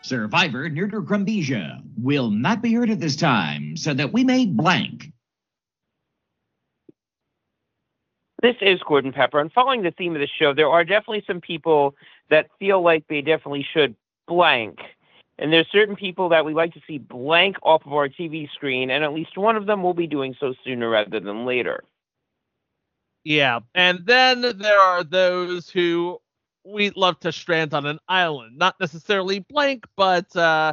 Survivor Nerder Grumbisia will not be heard at this time, so that we may blank. This is Gordon Pepper, and following the theme of the show, there are definitely some people that feel like they definitely should blank. And there's certain people that we like to see blank off of our TV screen, and at least one of them will be doing so sooner rather than later. Yeah, and then there are those who we love to strand on an island. Not necessarily blank, but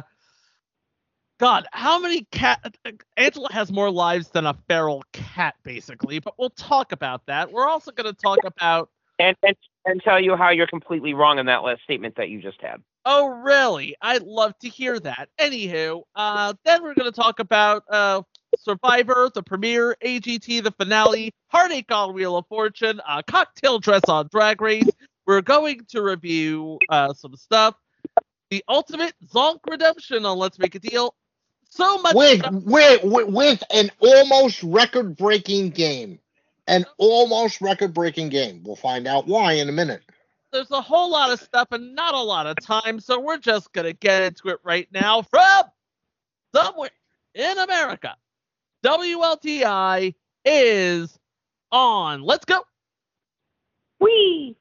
God, how many cat? Angela has more lives than a feral cat, basically. But we'll talk about that. We're also going to talk about and tell you how you're completely wrong in that last statement that you just had. Oh, really? I'd love to hear that. Anywho, then we're going to talk about Survivor, the premiere, AGT, the finale, Heartache on Wheel of Fortune, Cocktail Dress on Drag Race. We're going to review some stuff. The Ultimate Zonk Redemption on Let's Make a Deal. So much with an almost record-breaking game. An almost record-breaking game. We'll find out why in a minute. There's a whole lot of stuff and not a lot of time, so we're just going to get into it right now from somewhere in America. WLTI is on. Let's go. Whee!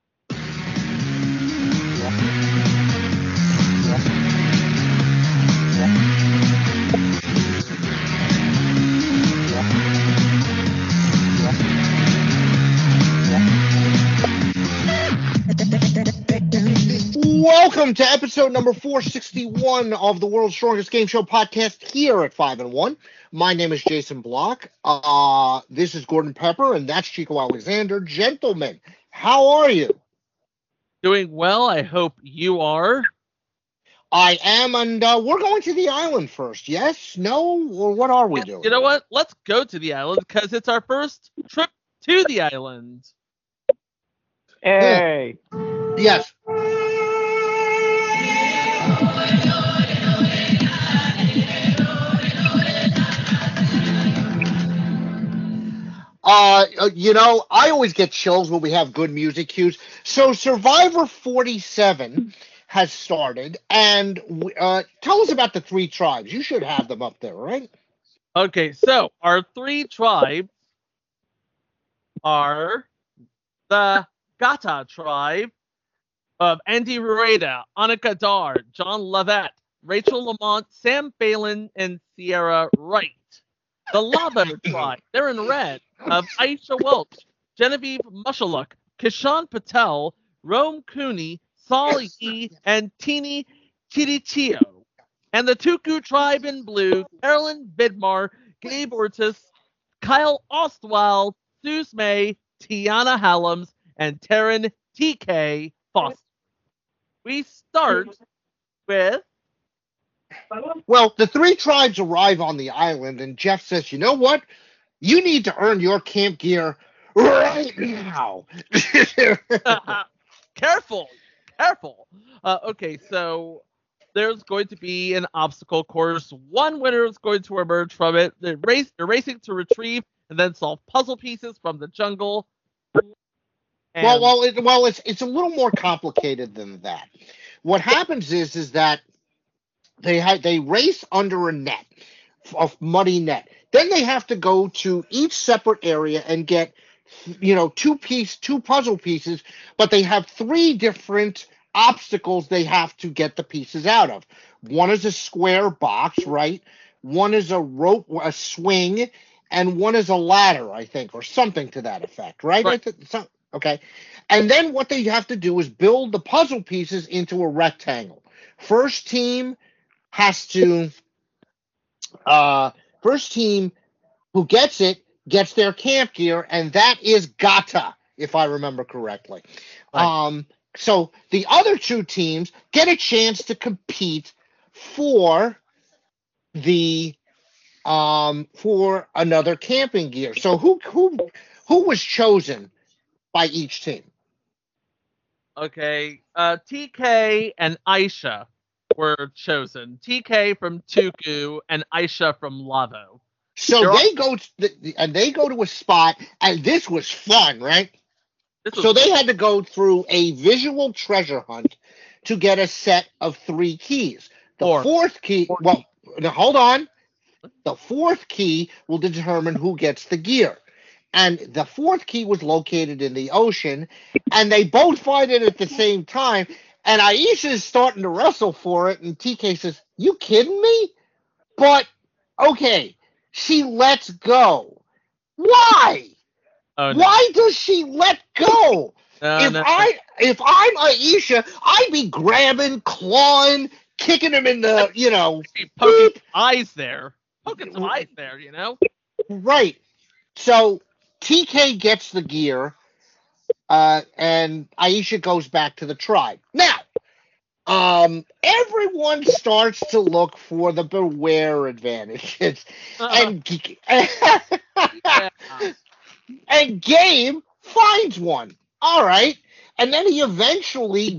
Welcome to episode number 461 of the World's Strongest Game Show podcast here at 5 and 1. My name is Jason Block. This is Gordon Pepper, and that's Chico Alexander. Gentlemen, how are you? Doing well. I hope you are. I am, and we're going to the island first. Yes? No? Or what are we doing? You know what? Let's go to the island because it's our first trip to the island. Hey. Yes. I always get chills when we have good music cues. So Survivor 47 has started, and tell us about the three tribes. You should have them up there, right? Okay, so our three tribes are the Gata tribe of Andy Rueda, Annika Dar, John Lovett, Rachel Lamont, Sam Phelan, and Sierra Wright. The Lavo tribe, they're in red, of Aisha Welch, Genevieve Mushaluk, Kishan Patel, Rome Cooney, Saul E, and Tini Chirichio. And the Tuku tribe in blue, Carolyn Vidmar, Gabe Ortiz, Kyle Ostwald, Suze May, Tiana Hallams, and Taryn TK Foster. We start with... Well, the three tribes arrive on the island, and Jeff says, you know what? You need to earn your camp gear right now. Careful. Okay, so there's going to be an obstacle course. One winner is going to emerge from it. They're racing to retrieve and then solve puzzle pieces from the jungle. And it's a little more complicated than that. What happens is that they race under a net, a muddy net. Then they have to go to each separate area and get, two puzzle pieces, but they have three different obstacles they have to get the pieces out of. One is a square box, right? One is a rope, a swing, and one is a ladder, I think, or something to that effect, right? Okay. And then what they have to do is build the puzzle pieces into a rectangle. First team who gets it gets their camp gear, and that is Gata, if I remember correctly. Right. So the other two teams get a chance to compete for the for another camping gear. So who was chosen by each team? Okay, TK and Aisha were chosen. TK from Tuku and Aisha from Lavo. So they go to a spot, and this was fun, right? So they had to go through a visual treasure hunt to get a set of 3 keys. The Four. fourth key, well, now hold on. The fourth key will determine who gets the gear. And the fourth key was located in the ocean, and they both find it at the same time. And Aisha is starting to wrestle for it, and TK says, "You kidding me?" But okay, she lets go. Why? Oh, no. Why does she let go? No. If I'm Aisha, I'd be grabbing, clawing, kicking him in the, Poking some eyes there. Right. So TK gets the gear, and Aisha goes back to the tribe. Now, everyone starts to look for the beware advantages, and Yeah. and Gabe finds one. All right, and then he eventually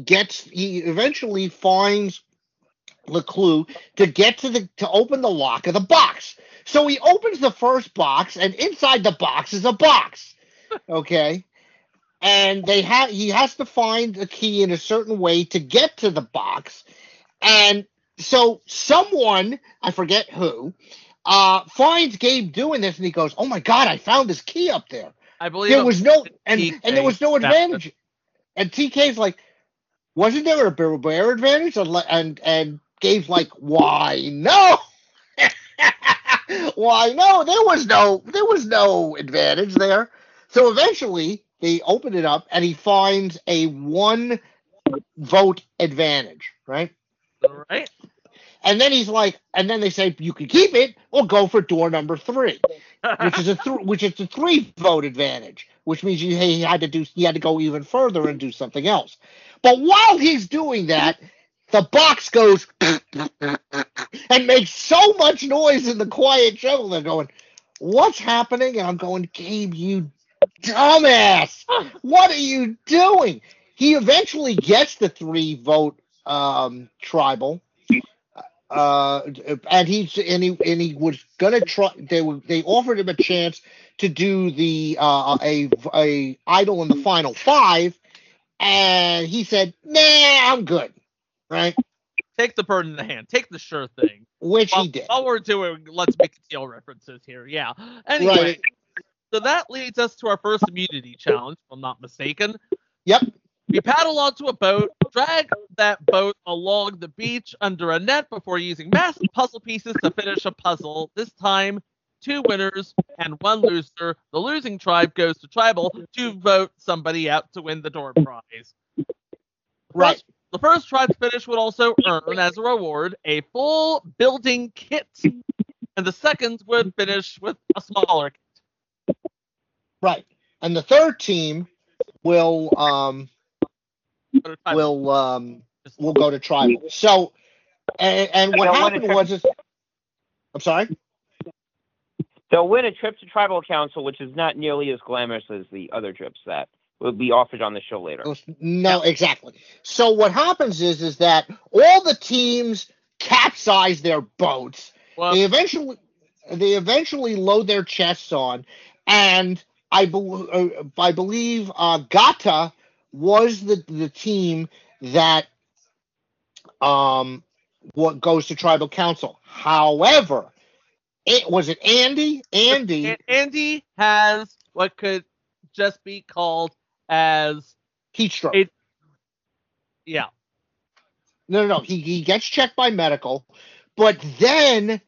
finds the clue to get to open the lock of the box. So he opens the first box, and inside the box is a box. Okay, and he has to find a key in a certain way to get to the box, and so someone, I forget who, finds Gabe doing this, and he goes, "Oh my God, I found this key up there." I believe There was no TK and there was no advantage. And TK's like, "Wasn't there a beware advantage?" And Gabe's like, "Why no? Why no? There was no advantage there." So eventually they open it up, and he finds a 1 vote advantage, right? Right. And then and then they say you can keep it or go for door number 3, which is a 3 vote advantage, which means he had to go even further and do something else. But while he's doing that, the box goes and makes so much noise in the quiet jungle. They're going, "What's happening?" And I'm going, "Gabe, you dumbass! What are you doing?" He eventually gets the 3 vote tribal. And he was gonna try. They offered him a chance to do the a idol in the final 5, and he said, "Nah, I'm good." Right? Take the bird in the hand. Take the sure thing. Which he did. While we're doing, let's make deal references here. Yeah. Anyway, Right. So that leads us to our first immunity challenge, if I'm not mistaken. Yep. We paddle onto a boat, drag that boat along the beach under a net before using massive puzzle pieces to finish a puzzle. This time, 2 winners and 1 loser. The losing tribe goes to tribal to vote somebody out to win the door prize. Right. The first tribe to finish would also earn as a reward a full building kit, and the second would finish with a smaller kit. Right. And the third team will go to tribal. So, and what happened was, I'm sorry. They'll win a trip to tribal council, which is not nearly as glamorous as the other trips that will be offered on the show later. No, exactly. So what happens is that all the teams capsize their boats. Well, They eventually load their chests on, and I believe Gata was the team that what goes to tribal council. However, was it Andy? Andy has what could just be called as heat stroke. Yeah. No. He gets checked by medical, but then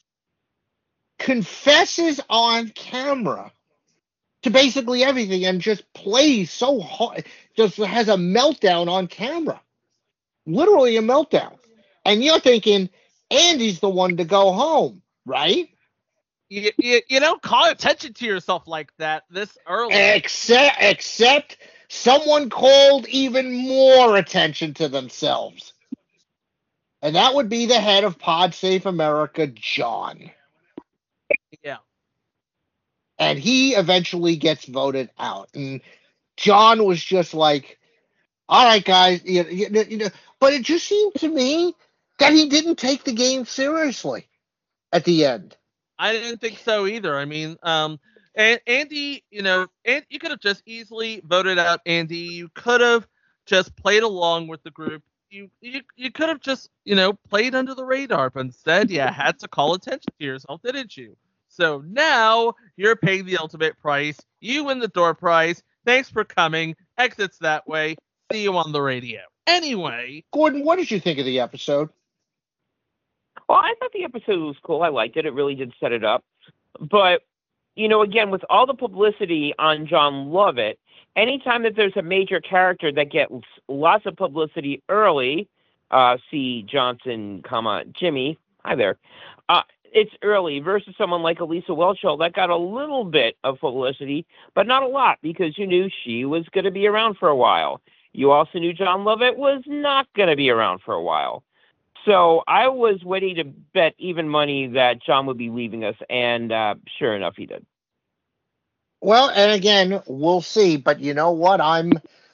confesses on camera to basically everything and just plays so hard, just has a meltdown on camera. Literally a meltdown. And you're thinking, Andy's the one to go home, right? You don't call attention to yourself like that this early. Except someone called even more attention to themselves. And that would be the head of PodSafe America, John. Yeah. And he eventually gets voted out. And John was just like, all right, guys. But it just seemed to me that he didn't take the game seriously at the end. I didn't think so either. I mean, Andy, and you could have just easily voted out Andy. You could have just played along with the group. You could have just, played under the radar, but instead you had to call attention to yourself, didn't you? So now you're paying the ultimate price. You win the door prize. Thanks for coming. Exits that way. See you on the radio. Anyway. Gordon, what did you think of the episode? Well, I thought the episode was cool. I liked it. It really did set it up. But, again, with all the publicity on Jon Lovett, anytime that there's a major character that gets lots of publicity early, see Johnson, Jimmy, hi there, it's early versus someone like Elisa Whelchel that got a little bit of publicity, but not a lot because you knew she was going to be around for a while. You also knew Jon Lovett was not going to be around for a while. So I was ready to bet even money that Jon would be leaving us, and sure enough, he did. Well, and again, we'll see. But you know what? I'm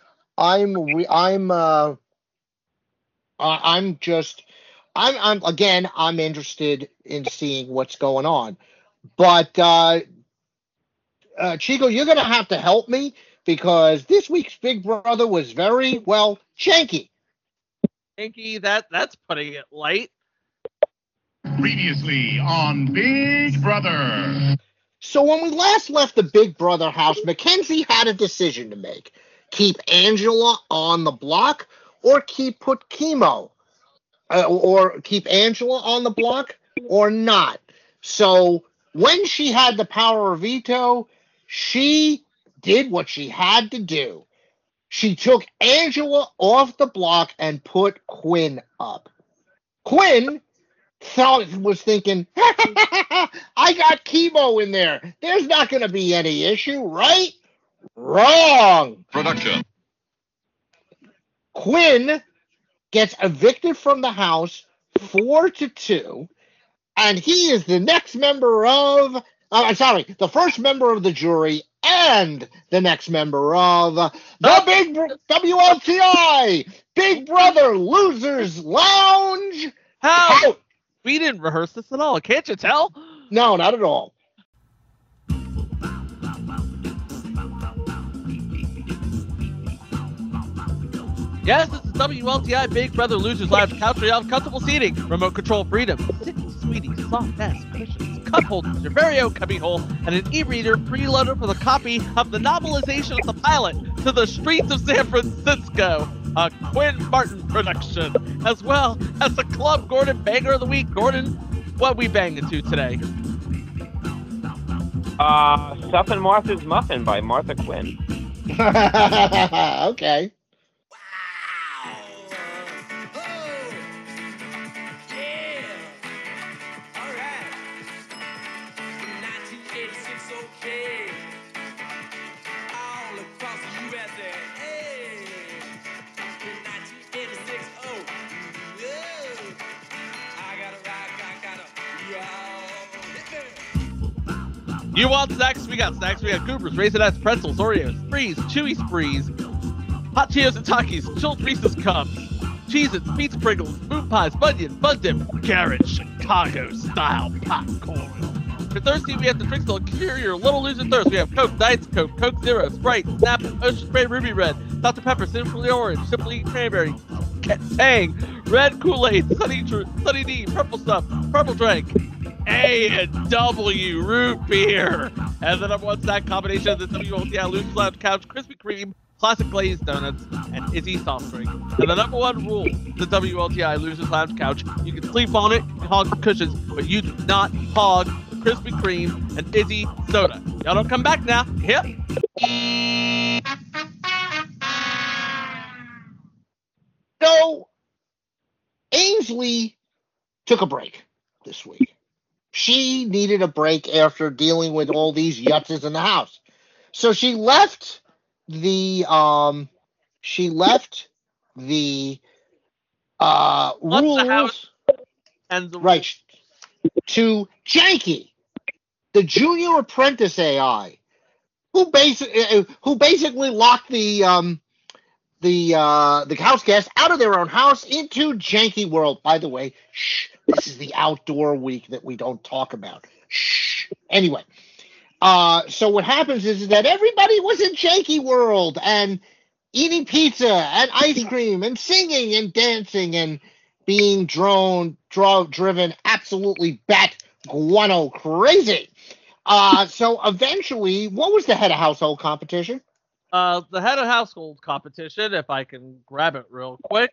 interested in seeing what's going on. But Chico, you're going to have to help me because this week's Big Brother was very, janky. Janky, that's putting it light. Previously on Big Brother. So when we last left the Big Brother house, Mackenzie had a decision to make. Keep Angela on the block or put Chemo. Or keep Angela on the block or not. So when she had the power of veto, she did what she had to do. She took Angela off the block and put Quinn up. Quinn was thinking, I got Chemo in there. There's not going to be any issue, right? Wrong. Production. Quinn gets evicted from the house 4-2, and he is the next member of, the first member of the jury and the next member of the Big WLTI Big Brother Losers Lounge. How? We didn't rehearse this at all. Can't you tell? No, not at all. Yes, this is WLTI Big Brother Losers Lounge. Couch where you have comfortable seating, remote control freedom, sitting sweetie, soft ass cushions, cup holders, your very own cubby hole, and an e-reader preloaded for the copy of the novelization of the pilot to the streets of San Francisco, a Quinn Martin production, as well as the Club Gordon Banger of the Week. Gordon, what we banging to today? Stuff and Martha's Muffin by Martha Quinn. Okay. You want snacks? We got snacks. We got Coopers, Raisinets, Pretzels, Oreos, Sprees, Chewy Sprees, Hot Cheetos and Takis, Chilled Reese's Cups, Cheez-Its, Pizza Pringles, Boot Pies, Bunyan, Bun Dip, Garrett, Chicago-style popcorn. If you're thirsty, we have the drinks that'll cure your little loser thirst. We have Coke, Diet Coke, Coke Zero, Sprite, Snap, Ocean Spray, Ruby Red, Dr. Pepper, Simply Orange, Simply Cranberry, Tang, Red Kool-Aid, Sunny D, Purple Stuff, Purple Drink, A&W Root Beer, and the number one snack combination of the WLTI Losers Lounge Couch Krispy Kreme, Classic Glazed Donuts, and Izzy Soft Drink. And the number one rule, the WLTI Losers Lounge Couch, you can sleep on it, you can hog the cushions, but you do not hog the Krispy Kreme and Izzy Soda. Y'all don't come back now. Yep. So, Ainsley took a break this week. She needed a break after dealing with all these yutzes in the house. So she left the rules And the right to Janky, the junior apprentice AI, who basically locked the house guests out of their own house into Janky World. By the way, shh, this is the outdoor week that we don't talk about. Shh. Anyway, so what happens is that everybody was in Janky World, and eating pizza and ice cream and singing and dancing and being driven absolutely bat guano crazy. So eventually, what was the head of household competition? The head of household competition, if I can grab it real quick.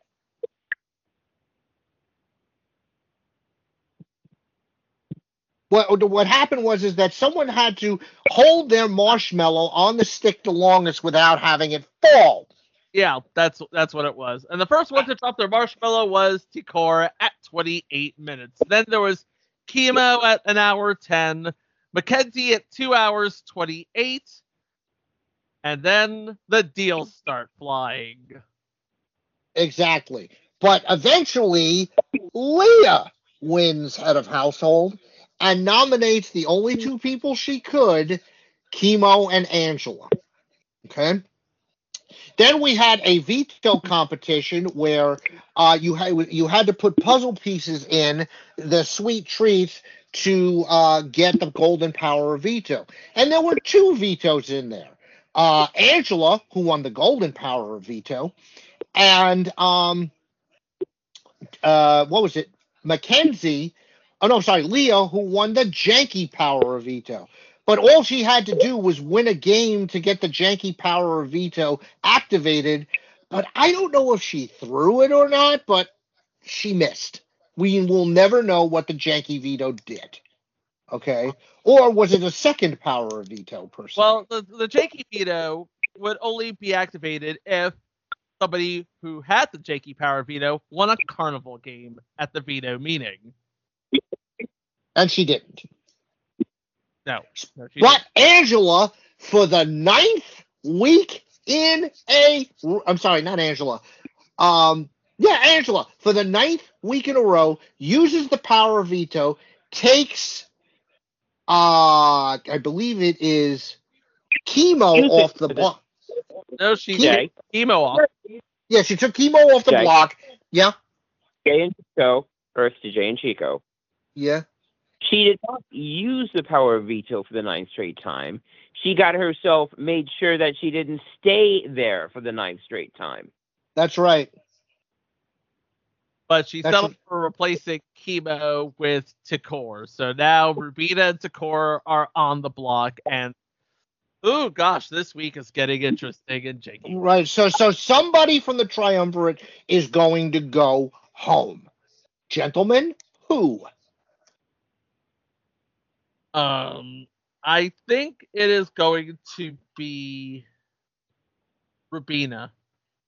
What happened was that someone had to hold their marshmallow on the stick the longest without having it fall. Yeah, that's what it was. And the first one to drop their marshmallow was Tikor at 28 minutes. Then there was Chemo at 1 hour 10, Mackenzie at 2 hours 28, and then the deals start flying. Exactly. But eventually, Leah wins head of household and nominates the only two people she could, Chemo and Angela. Okay. Then we had a veto competition where you had to put puzzle pieces in the sweet treats to get the golden power of veto, and there were 2 vetoes in there. Angela, who won the golden power of veto, and what was it? Mackenzie. Oh no, sorry, Leo, who won the janky power of veto. But all she had to do was win a game to get the janky power of veto activated. But I don't know if she threw it or not, but she missed. We will never know what the janky veto did. Okay? Or was it a second power of veto person? Well, the janky veto would only be activated if somebody who had the janky power veto won a carnival game at the veto meeting. And she didn't. No. But didn't. Angela, for the 9th week in a... I'm sorry, not Angela. Angela, for the 9th week in a row, uses the power of veto, takes... I believe it is Chemo off the block. No, she did. Chemo off. Yeah, she took Chemo off the block. Yeah. Jay and Chico, Earth to Jay and Chico. Yeah. She did not use the power of veto for the 9th straight time. She got herself made sure that she didn't stay there for the 9th straight time. That's right. But she settled for replacing Chemo with Tikor. So now Rubina and Tikor are on the block, and oh gosh, this week is getting interesting and janky. Right. So somebody from the Triumvirate is going to go home. Gentlemen, who? I think it is going to be Rubina.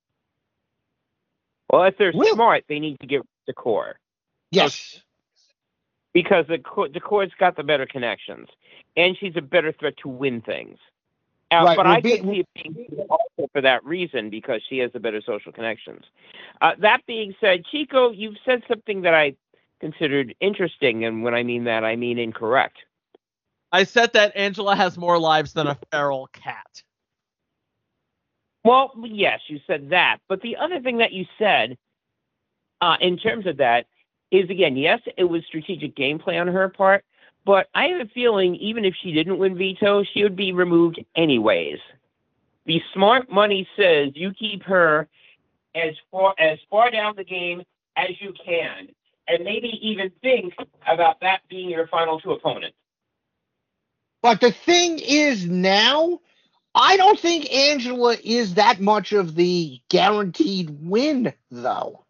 Well, if they're smart, they need to get the core. Yes. Because the core's got the better connections, and she's a better threat to win things. Right, but I could see it being also for that reason, because she has the better social connections. That being said, Chico, you've said something that I considered interesting, and when I mean that, I mean incorrect. I said that Angela has more lives than a feral cat. Well, yes, you said that. But the other thing that you said in terms of that is, again, yes, it was strategic gameplay on her part, but I have a feeling even if she didn't win veto, she would be removed anyways. The smart money says you keep her as far down the game as you can, and maybe even think about that being your final 2 opponents. But the thing is now, I don't think Angela is that much of the guaranteed win, though.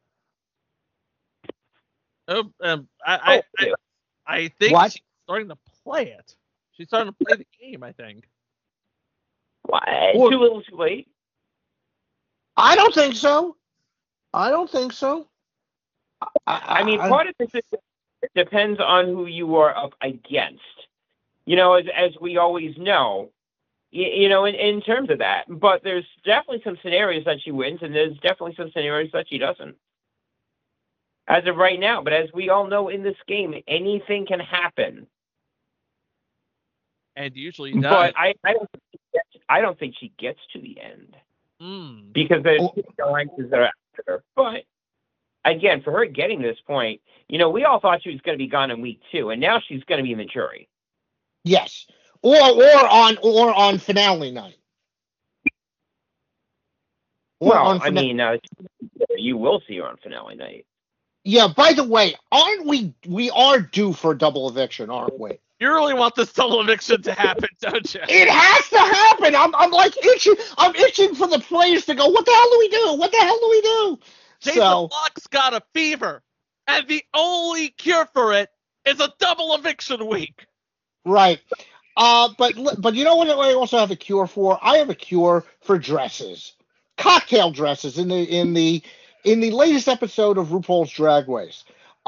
I think what? she's starting to play it. She's starting to play the game, I think. Why? Too little, too late? I don't think so. I mean, part of this depends on who you are up against. You know, as we always know, you know, in terms of that. But there's definitely some scenarios that she wins, and there's definitely some scenarios that she doesn't. As of right now. But as we all know in this game, anything can happen. And usually does. But I don't think she gets to the end. Because there's alliances that are after her. But, again, for her getting this point, you know, we all thought she was going to be gone in week 2, and now she's going to be in the jury. Yes, or on finale night. Well, I mean, you will see her on finale night. Yeah, by the way, aren't we are due for a double eviction, aren't we? You really want this double eviction to happen, don't you? It has to happen. I'm like itching. I'm itching for the players to go, what the hell do we do? What the hell do we do? Jason Locke's got a fever, and the only cure for it is a double eviction week. Right. But you know what I also have a cure for? I have a cure for dresses. Cocktail dresses in the latest episode of RuPaul's Drag Race.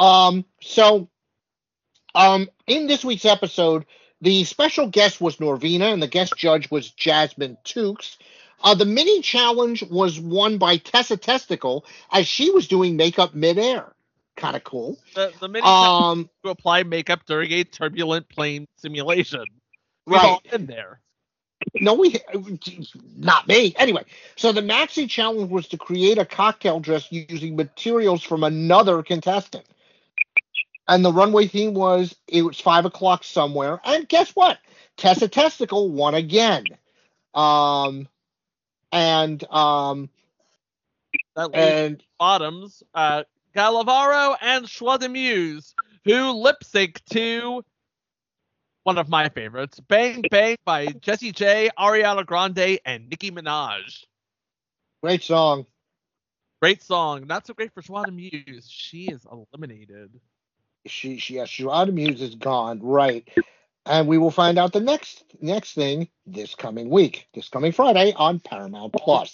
In this week's episode, the special guest was Norvina, and the guest judge was Jasmine Tukes. The mini challenge was won by Tessa Testicle, as she was doing makeup midair. Kind of cool. The mini challenge to apply makeup during a turbulent plane simulation. We've all been there. No, not me. Anyway, so the maxi challenge was to create a cocktail dress using materials from another contestant. And the runway theme was, it was 5 o'clock somewhere. And guess what? Tessa Testicle won again. That leaves bottoms, Galavaro and Schwa de Muse, who lip sync to one of my favorites, Bang Bang by Jessie J, Ariana Grande, and Nicki Minaj. Great song. Great song. Not so great for Schwa de Muse. She is eliminated. Schwa de Muse is gone, right. And we will find out the next thing this coming Friday on Paramount Plus.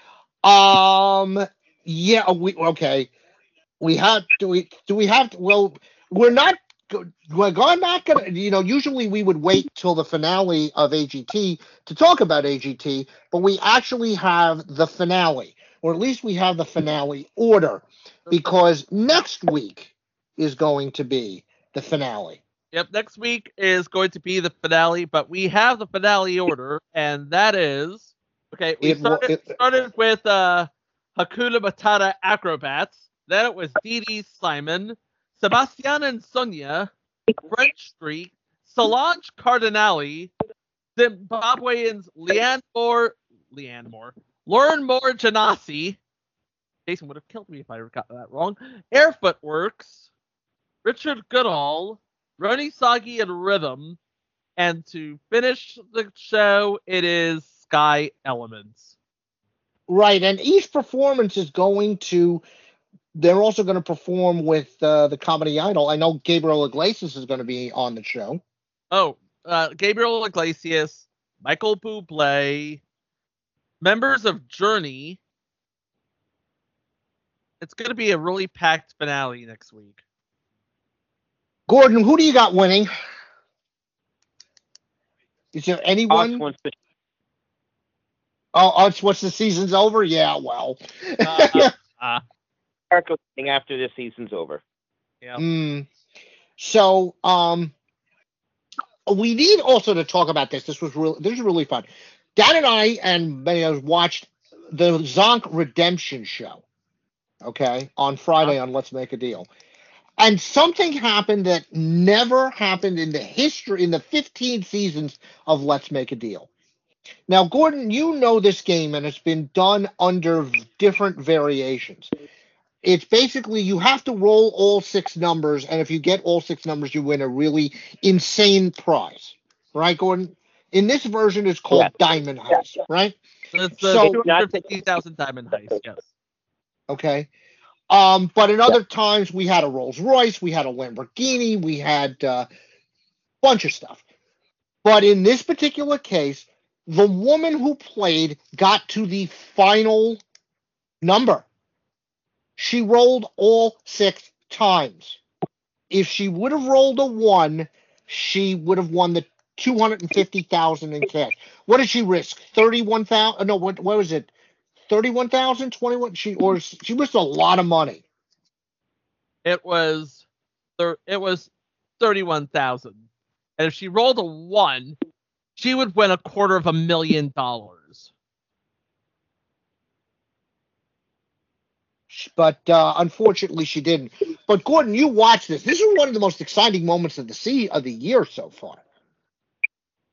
Yeah, we have well, we're not gonna, usually we would wait till the finale of AGT to talk about AGT, but we actually have the finale, or at least we have the finale order, because next week is going to be the finale. Yep, next week is going to be the finale, but we have the finale order, and that is, okay, we started with Hakuna Matata Acrobats, then it was Dee Dee Simon, Sebastian and Sonia, French Street, Solange Cardinale, Zimbabweans Leanne Moore, Lauren Moore Janasi, Jason would have killed me if I got that wrong, Airfoot Works, Richard Goodall, Roni Sagi and Rhythm, and to finish the show, it is Sky Elements. Right, and each performance is they're also going to perform with the Comedy Idol. I know Gabriel Iglesias is going to be on the show. Oh, Gabriel Iglesias, Michael Bublé, members of Journey. It's going to be a really packed finale next week. Gordon, who do you got winning? Is there anyone? Once the season's over? Yeah, well. After this season's over. Yeah. So, we need also to talk about this. This is really fun. Dan and I and many others watched the Zonk Redemption show. Okay, on Friday on Let's Make a Deal. And something happened that never happened in the 15 seasons of Let's Make a Deal. Now, Gordon, you know this game, and it's been done under different variations. It's basically you have to roll all 6 numbers, and if you get all 6 numbers, you win a really insane prize. Right, Gordon? In this version, it's called Diamond Heist, right? It's the 250,000 Diamond Heist, yes. Okay. But in other times, we had a Rolls Royce, we had a Lamborghini, we had a bunch of stuff. But in this particular case, the woman who played got to the final number. She rolled all 6 times. If she would have rolled a 1, she would have won the $250,000 in cash. What did she risk? 31,000? No, what was it? 31,000, 21. She risked a lot of money. It was 31,000, and if she rolled a 1, she would win $250,000. But unfortunately, she didn't. But Gordon, you watched this. This is one of the most exciting moments of the year so far.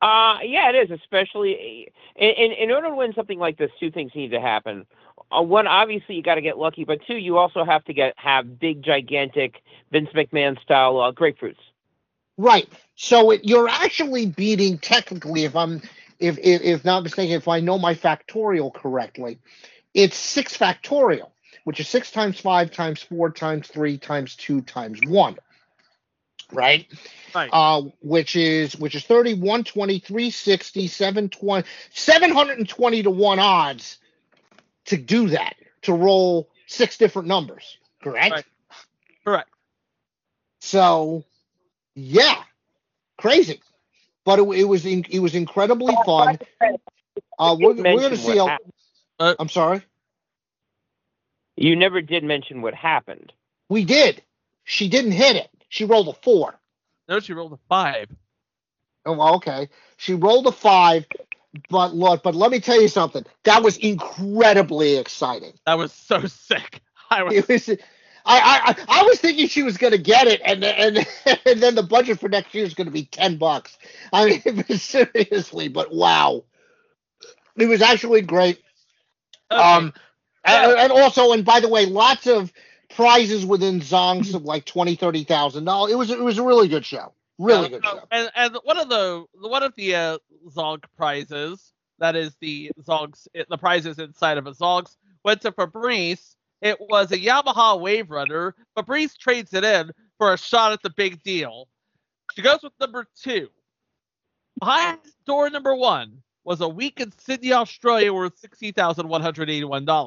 Yeah, it is, especially in order to win something like this, two things need to happen. One, obviously, you got to get lucky, but two, you also have to have big, gigantic Vince McMahon style grapefruits. Right. So you're actually beating, technically, if not mistaken, if I know my factorial correctly, it's 6 factorial, which is 6 times 5 times 4 times 3 times 2 times 1. Right? Right. Which is 30, 120, 360, 720, 720 to 1 odds to do that, to roll 6 different numbers. Correct? Right. Correct. So, yeah, crazy. But it was incredibly fun. We're going to see. I'm sorry. You never did mention what happened. We did. She didn't hit it. She rolled a 4. No, she rolled a 5. Oh, well, okay. She rolled a 5, but let me tell you something. That was incredibly exciting. That was so sick. I was thinking she was going to get it, and then the budget for next year is going to be $10. I mean, seriously, but wow, it was actually great. Okay. And also, and by the way, lots of prizes within zonks of like $20,000-$30,000. It was a really good show. Really good show. And one of the Zonk prizes, that is the prizes inside of a Zonks, went to Fabrice. It was a Yamaha Wave Runner. Fabrice trades it in for a shot at the big deal. She goes with number 2. Behind door number 1 was a week in Sydney, Australia, worth $60,181.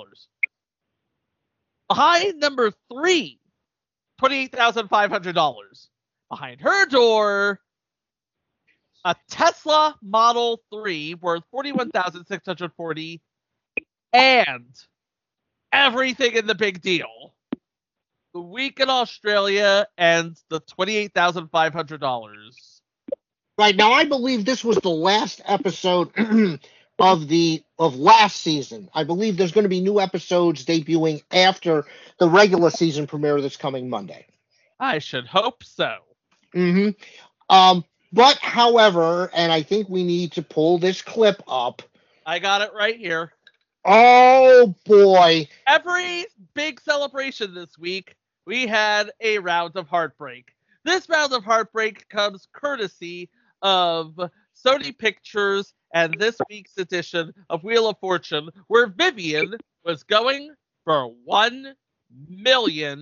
Behind number 3, $28,500. Behind her door, a Tesla Model 3 worth $41,640, and everything in the big deal. The week in Australia and the $28,500. Right, now I believe this was the last episode of last season. I believe there's going to be new episodes debuting after the regular season premiere this coming Monday. I should hope so. But however, and I think we need to pull this clip up. I got it right here. Oh boy. Every big celebration this week, we had a round of heartbreak. This round of heartbreak comes courtesy of Sony Pictures and this week's edition of Wheel of Fortune, where Vivian was going for $1 million.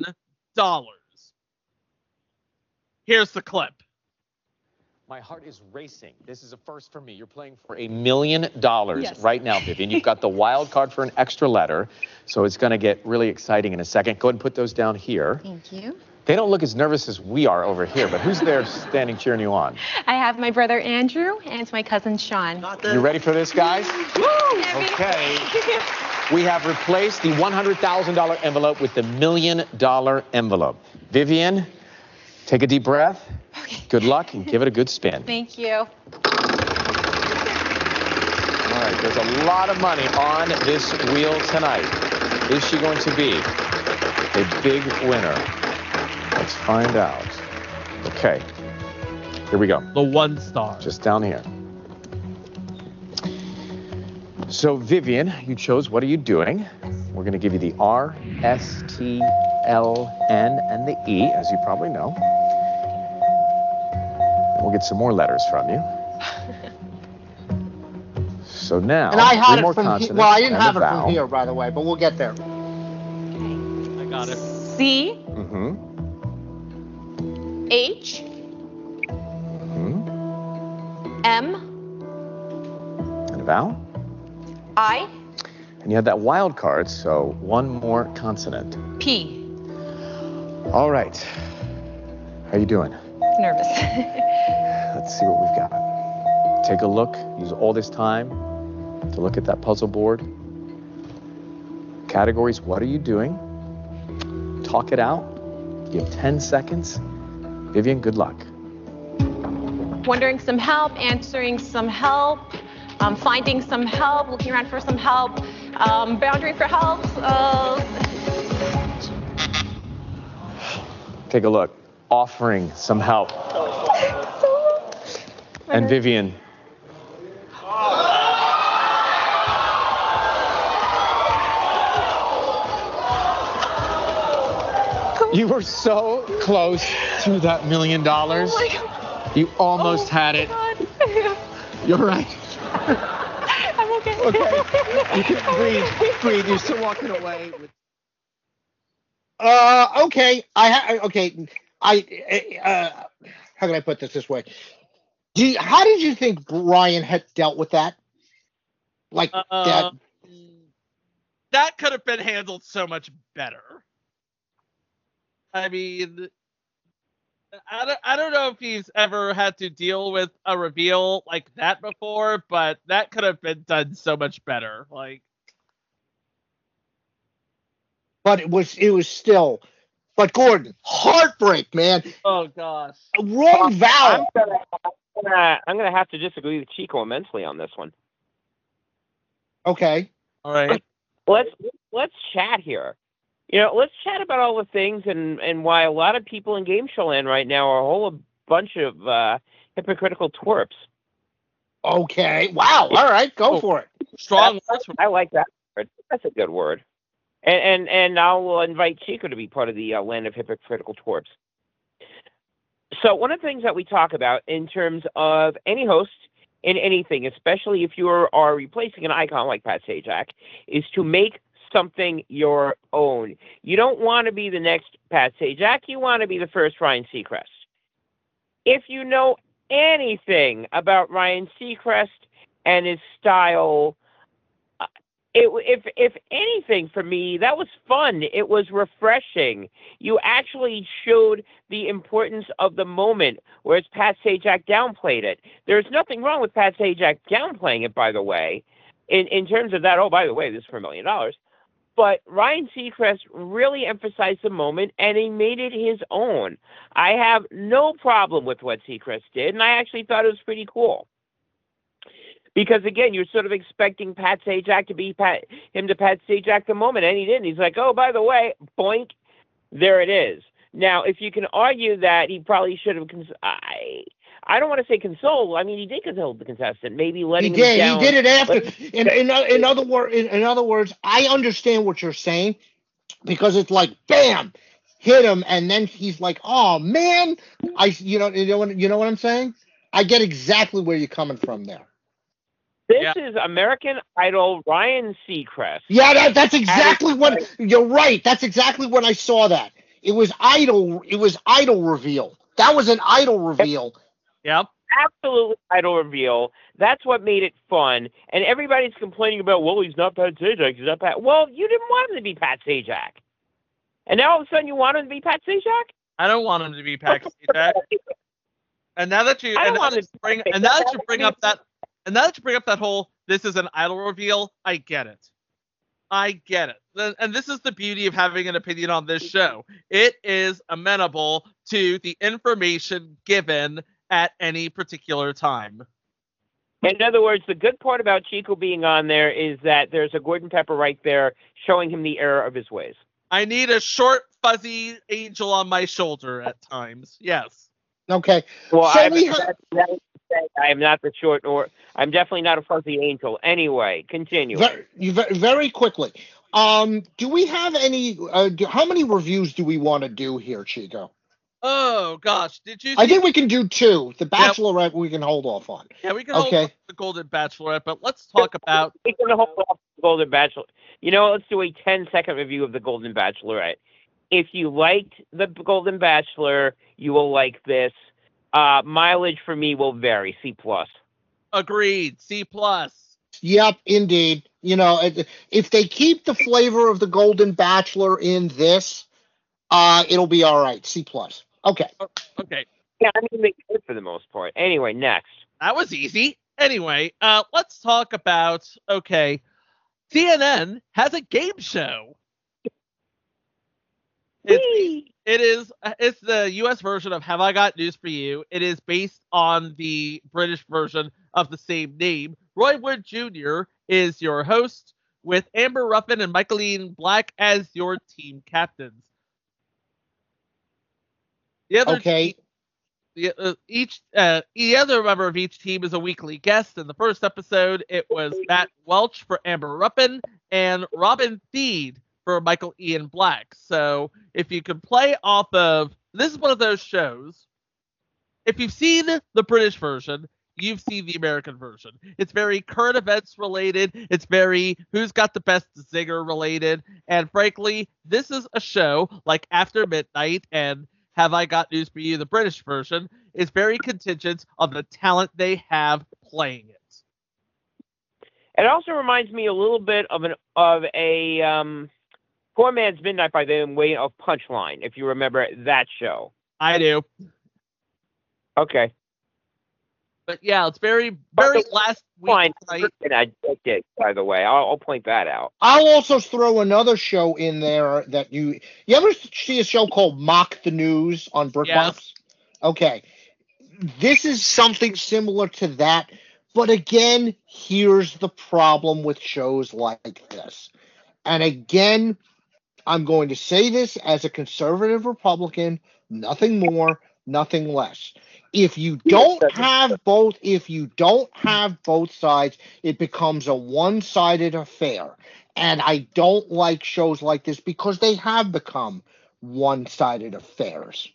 Here's the clip. My heart is racing. This is a first for me. You're playing for $1 million right now, Vivian. You've got the wild card for an extra letter, so it's going to get really exciting in a second. Go ahead and put those down here. Thank you. They don't look as nervous as we are over here, but who's there standing cheering you on? I have my brother Andrew and my cousin Sean. You ready for this, guys? Woo! Okay. We have replaced the $100,000 envelope with the $1 million envelope. Vivian, take a deep breath. Okay. Good luck and give it a good spin. Thank you. All right, there's a lot of money on this wheel tonight. Is she going to be a big winner? Let's find out. Okay, here we go. The 1 star. Just down here. So, Vivian, you chose What Are You Doing? We're going to give you the R, S, T, L, N, and the E, as you probably know. We'll get some more letters from you. So now, and I had more it from consonants. well, I didn't have it vowel. from here, by the way, but we'll get there. I got it. C. Mm-hmm. H. Mm-hmm. M. And a vowel. I. And you had that wild card, so one more consonant. P. All right. How you doing? Nervous. Let's see what we've got. Take a look. Use all this time to look at that puzzle board. Categories, what are you doing? Talk it out. You have 10 seconds. Vivian, good luck. Wondering some help, answering some help, finding some help, looking around for some help, boundary for help. Take a look. Offering some help. And Vivian, You were so close to that $1 million. Oh my God. You almost had it. God. You're right. I'm okay. Okay. You can breathe. You're still walking away with. Okay. Okay. How can I put this way? How did you think Brian had dealt with that? Like that? That could have been handled so much better. I mean, I don't know if he's ever had to deal with a reveal like that before, but that could have been done so much better. Like, But it was still. But Gordon, heartbreak, man. oh gosh. Wrong vowel. I'm gonna have to disagree with Chico immensely on this one. Okay. All right. Let's chat here. Let's chat about all the things and why a lot of people in game show land right now are a whole bunch of hypocritical twerps. Okay. Wow. All right. Go for it. Strong words from I like that word. That's a good word. And I'll invite Chico to be part of the land of hypocritical twerps. So one of the things that we talk about in terms of any host in anything, especially if you are replacing an icon like Pat Sajak, is to make something your own. You don't want to be the next Pat Sajak. You want to be the first Ryan Seacrest. If you know anything about Ryan Seacrest and his style, if anything, for me, that was fun. It was refreshing. You actually showed the importance of the moment, whereas Pat Sajak downplayed it. There's nothing wrong with Pat Sajak downplaying it, by the way, in terms of that, oh, by the way, this is for $1 million. But Ryan Seacrest really emphasized the moment, and he made it his own. I have no problem with what Seacrest did, and I actually thought it was pretty cool. Because, again, you're sort of expecting Pat Sajak to be Pat Sajak the moment, and he didn't. He's like, oh, by the way, boink, there it is. Now, if you can argue that he probably should have I don't want to say console. I mean, he did console the contestant. Maybe letting him down. He did it after. In other words, I understand what you're saying because it's like, bam, hit him, and then he's like, oh man, you know what I'm saying? I get exactly where you're coming from there. This is American Idol Ryan Seacrest. Yeah, that's exactly what you're right. That's exactly when I saw that. It was Idol reveal. That was an Idol reveal. Yep. Absolutely Idol reveal. That's what made it fun. And everybody's complaining about, well, he's not Pat Sajak. He's not Pat. Well, you didn't want him to be Pat Sajak. And now all of a sudden you want him to be Pat Sajak? I don't want him to be Pat Sajak. And now that you bring up that whole this is an Idol reveal, I get it. And this is the beauty of having an opinion on this show. It is amenable to the information given at any particular time. In other words, the good part about Chico being on there is that there's a Gordon Pepper right there showing him the error of his ways. I need a short, fuzzy angel on my shoulder at times. Yes. Okay. Well, I'm not the short, or I'm definitely not a fuzzy angel. Anyway, continue. Very quickly. Do we have any? How many reviews do we want to do here, Chico? Oh gosh, did you? I think we can do 2. The Bachelorette we can hold off on. Yeah, we can hold off the Golden Bachelorette, but let's talk about. We can hold off the Golden Bachelor. You know, let's do a 10-second review of the Golden Bachelorette. If you liked the Golden Bachelor, you will like this. Mileage for me will vary. C+. Agreed. C+. Yep, indeed. You know, if they keep the flavor of the Golden Bachelor in this, it'll be all right. C+. Okay. Okay. Yeah, I mean, they good for the most part. Anyway, next. That was easy. Anyway, let's talk about, CNN has a game show. It's the U.S. version of Have I Got News for You. It is based on the British version of the same name. Roy Wood Jr. is your host, with Amber Ruffin and Michaeline Black as your team captains. The other member of each team is a weekly guest. In the first episode, it was Matt Welch for Amber Ruffin and Robin Thede for Michael Ian Black. So if you could play off of, this is one of those shows. If you've seen the British version, you've seen the American version. It's very current events related. It's very who's got the best zinger related. And frankly, this is a show like After Midnight and Have I Got News for You, the British version, is very contingent on the talent they have playing it. It also reminds me a little bit of a Poor Man's Midnight by the way of Punchline, if you remember that show. I do. Okay. But yeah, it's very last week. And I liked it, by the way. I'll point that out. I'll also throw another show in there that you ever see a show called Mock the News on BritBox? Yes. Okay. This is something similar to that. But again, here's the problem with shows like this. And again, I'm going to say this as a conservative Republican, nothing more, nothing less. If you don't have both sides, it becomes a one-sided affair. And I don't like shows like this because they have become one-sided affairs.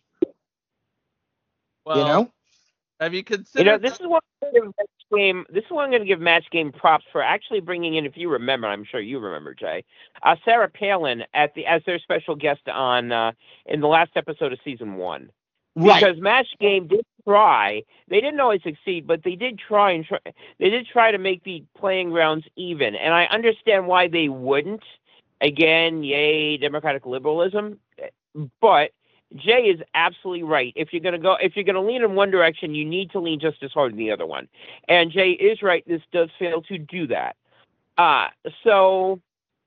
Well, have you considered? This is what I'm going to give Match Game props for actually bringing in, if you remember, I'm sure you remember, Jay, Sarah Palin as their special guest on in the last episode of season 1. Right. Because Match Game did try. They didn't always succeed, but they did try they did try to make the playing grounds even. And I understand why they wouldn't. Again, yay, democratic liberalism. But Jay is absolutely right. If you're going to lean in one direction, you need to lean just as hard in the other one. And Jay is right. This does fail to do that. So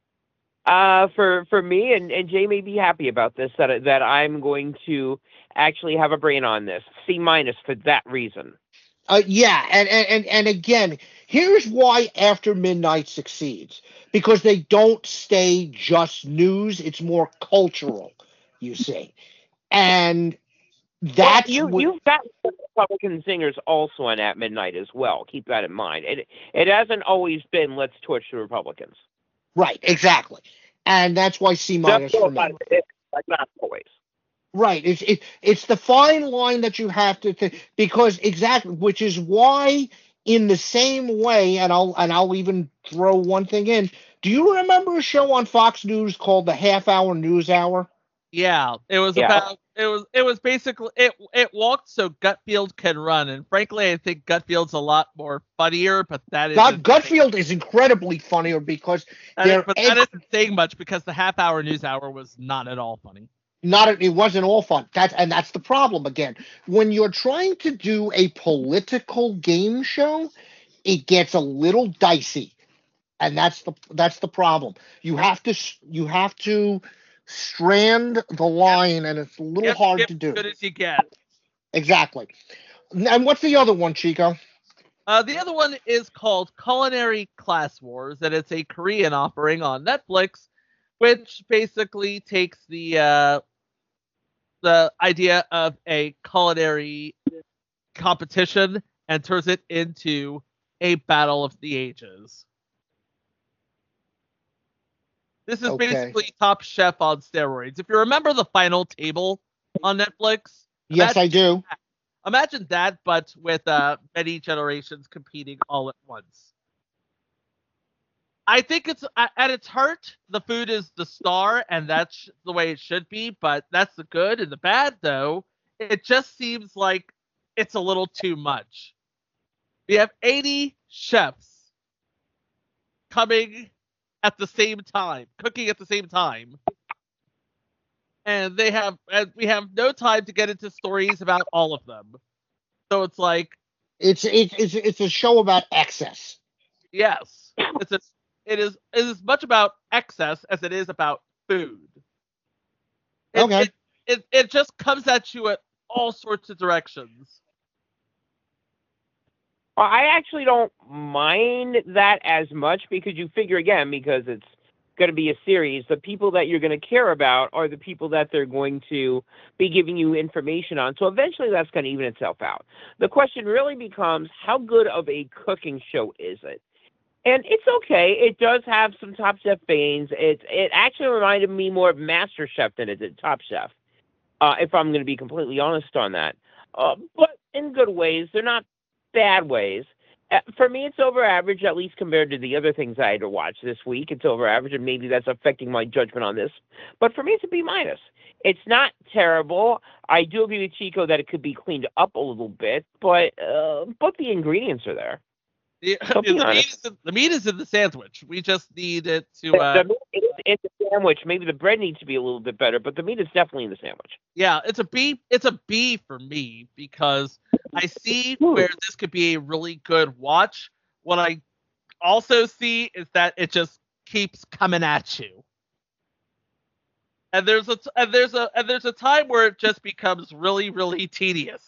for me, and Jay may be happy about this, that I'm going to actually have a brain on this. C- for that reason. Yeah, and again, here's why After Midnight succeeds. Because they don't stay just news, it's more cultural, you see. And that's you've got Republican singers also on At Midnight as well. Keep that in mind. It hasn't always been let's torch the Republicans. Right, exactly. And that's why C- for me. Like not always. Right. It's the fine line that you have to because exactly, which is why in the same way, and I'll even throw one thing in. Do you remember a show on Fox News called the Half Hour News Hour? Yeah, it was about it was basically it walked so Gutfield can run, and frankly, I think Gutfield's a lot more funnier. But that is Gutfield is incredibly funnier because that isn't saying much because the Half Hour News Hour was not at all funny. It wasn't all fun. That's the problem again. When you're trying to do a political game show, it gets a little dicey, and that's the problem. You have to strand the line, and it's a little hard to do. As good as you get. Exactly. And what's the other one, Chico? The other one is called Culinary Class Wars, and it's a Korean offering on Netflix, which basically takes the idea of a culinary competition and turns it into a battle of the ages. This is basically Top Chef on steroids. If you remember The Final Table on Netflix. Yes, I do. Imagine that, but with many generations competing all at once. I think it's at its heart, the food is the star, and that's the way it should be. But that's the good and the bad, though. It just seems like it's a little too much. We have 80 chefs coming at the same time, cooking at the same time, and we have no time to get into stories about all of them. So it's like it's a show about excess. Yes, it is as much about excess as it is about food. It just comes at you at all sorts of directions. Well, I actually don't mind that as much because you figure, again, because it's going to be a series, the people that you're going to care about are the people that they're going to be giving you information on. So eventually that's going to even itself out. The question really becomes, how good of a cooking show is it? And it's okay. It does have some Top Chef veins. It actually reminded me more of Master Chef than it did Top Chef, if I'm going to be completely honest on that. But in good ways. They're not bad ways. For me, it's over average, at least compared to the other things I had to watch this week. It's over average, and maybe that's affecting my judgment on this. But for me, it's a B minus. It's not terrible. I do agree with Chico that it could be cleaned up a little bit, but the ingredients are there. The meat is in the sandwich. We just need it to. The meat is in the sandwich. Maybe the bread needs to be a little bit better, but the meat is definitely in the sandwich. Yeah, it's a B. It's a B for me because I see where this could be a really good watch. What I also see is that it just keeps coming at you. And there's a time where it just becomes really, really tedious.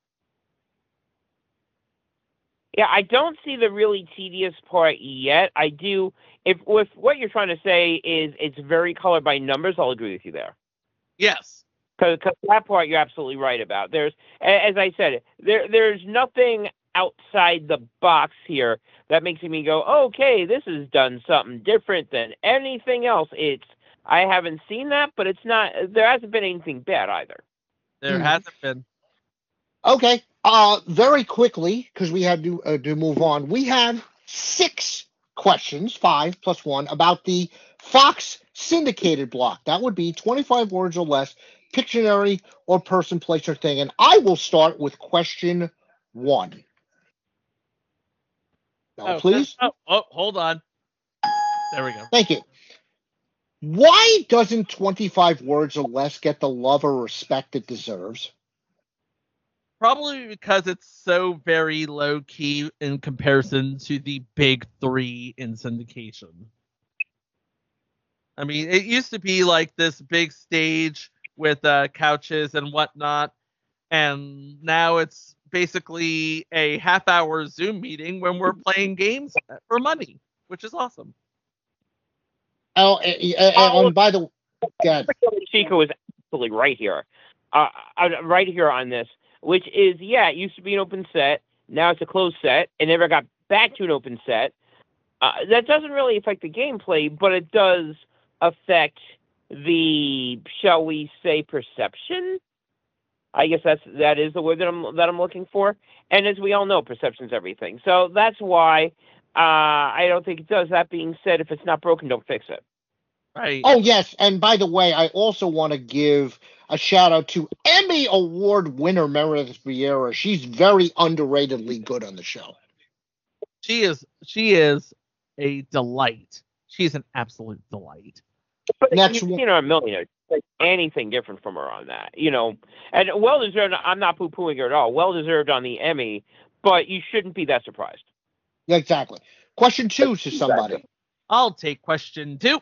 Yeah, I don't see the really tedious part yet. I do. If what you're trying to say is it's very colored by numbers, I'll agree with you there. Yes. Because that part you're absolutely right about. There's, as I said, there's nothing outside the box here that makes me go, okay, this has done something different than anything else. I haven't seen that, but it's not. There hasn't been anything bad either. There hasn't been. Okay. Very quickly, because we have to move on. We have 6 questions, 5 plus 1, about the Fox syndicated block. That would be 25 words or less, Pictionary or person, place, or thing. And I will start with question 1. Now, please. Hold on. There we go. Thank you. Why doesn't 25 words or less get the love or respect it deserves? Probably because it's so very low key in comparison to the big 3 in syndication. I mean, it used to be like this big stage with couches and whatnot, and now it's basically a half-hour Zoom meeting when we're playing games for money, which is awesome. Oh, and by the way, Chico is absolutely right here. Right here on this. Which is, it used to be an open set. Now it's a closed set. It never got back to an open set. That doesn't really affect the gameplay, but it does affect the, shall we say, perception. I guess that is the word that I'm looking for. And as we all know, perception's everything. So that's why I don't think it does. That being said, if it's not broken, don't fix it. Right. Oh, yes. And by the way, I also want to give a shout out to Emmy Award winner Meredith Vieira. She's very underratedly good on the show. She is a delight. She's an absolute delight. But you've seen her a million. Like anything different from her on that, and well deserved. I'm not poo-pooing her at all. Well deserved on the Emmy, but you shouldn't be that surprised. Yeah, exactly. Question 2 to somebody. I'll take question 2.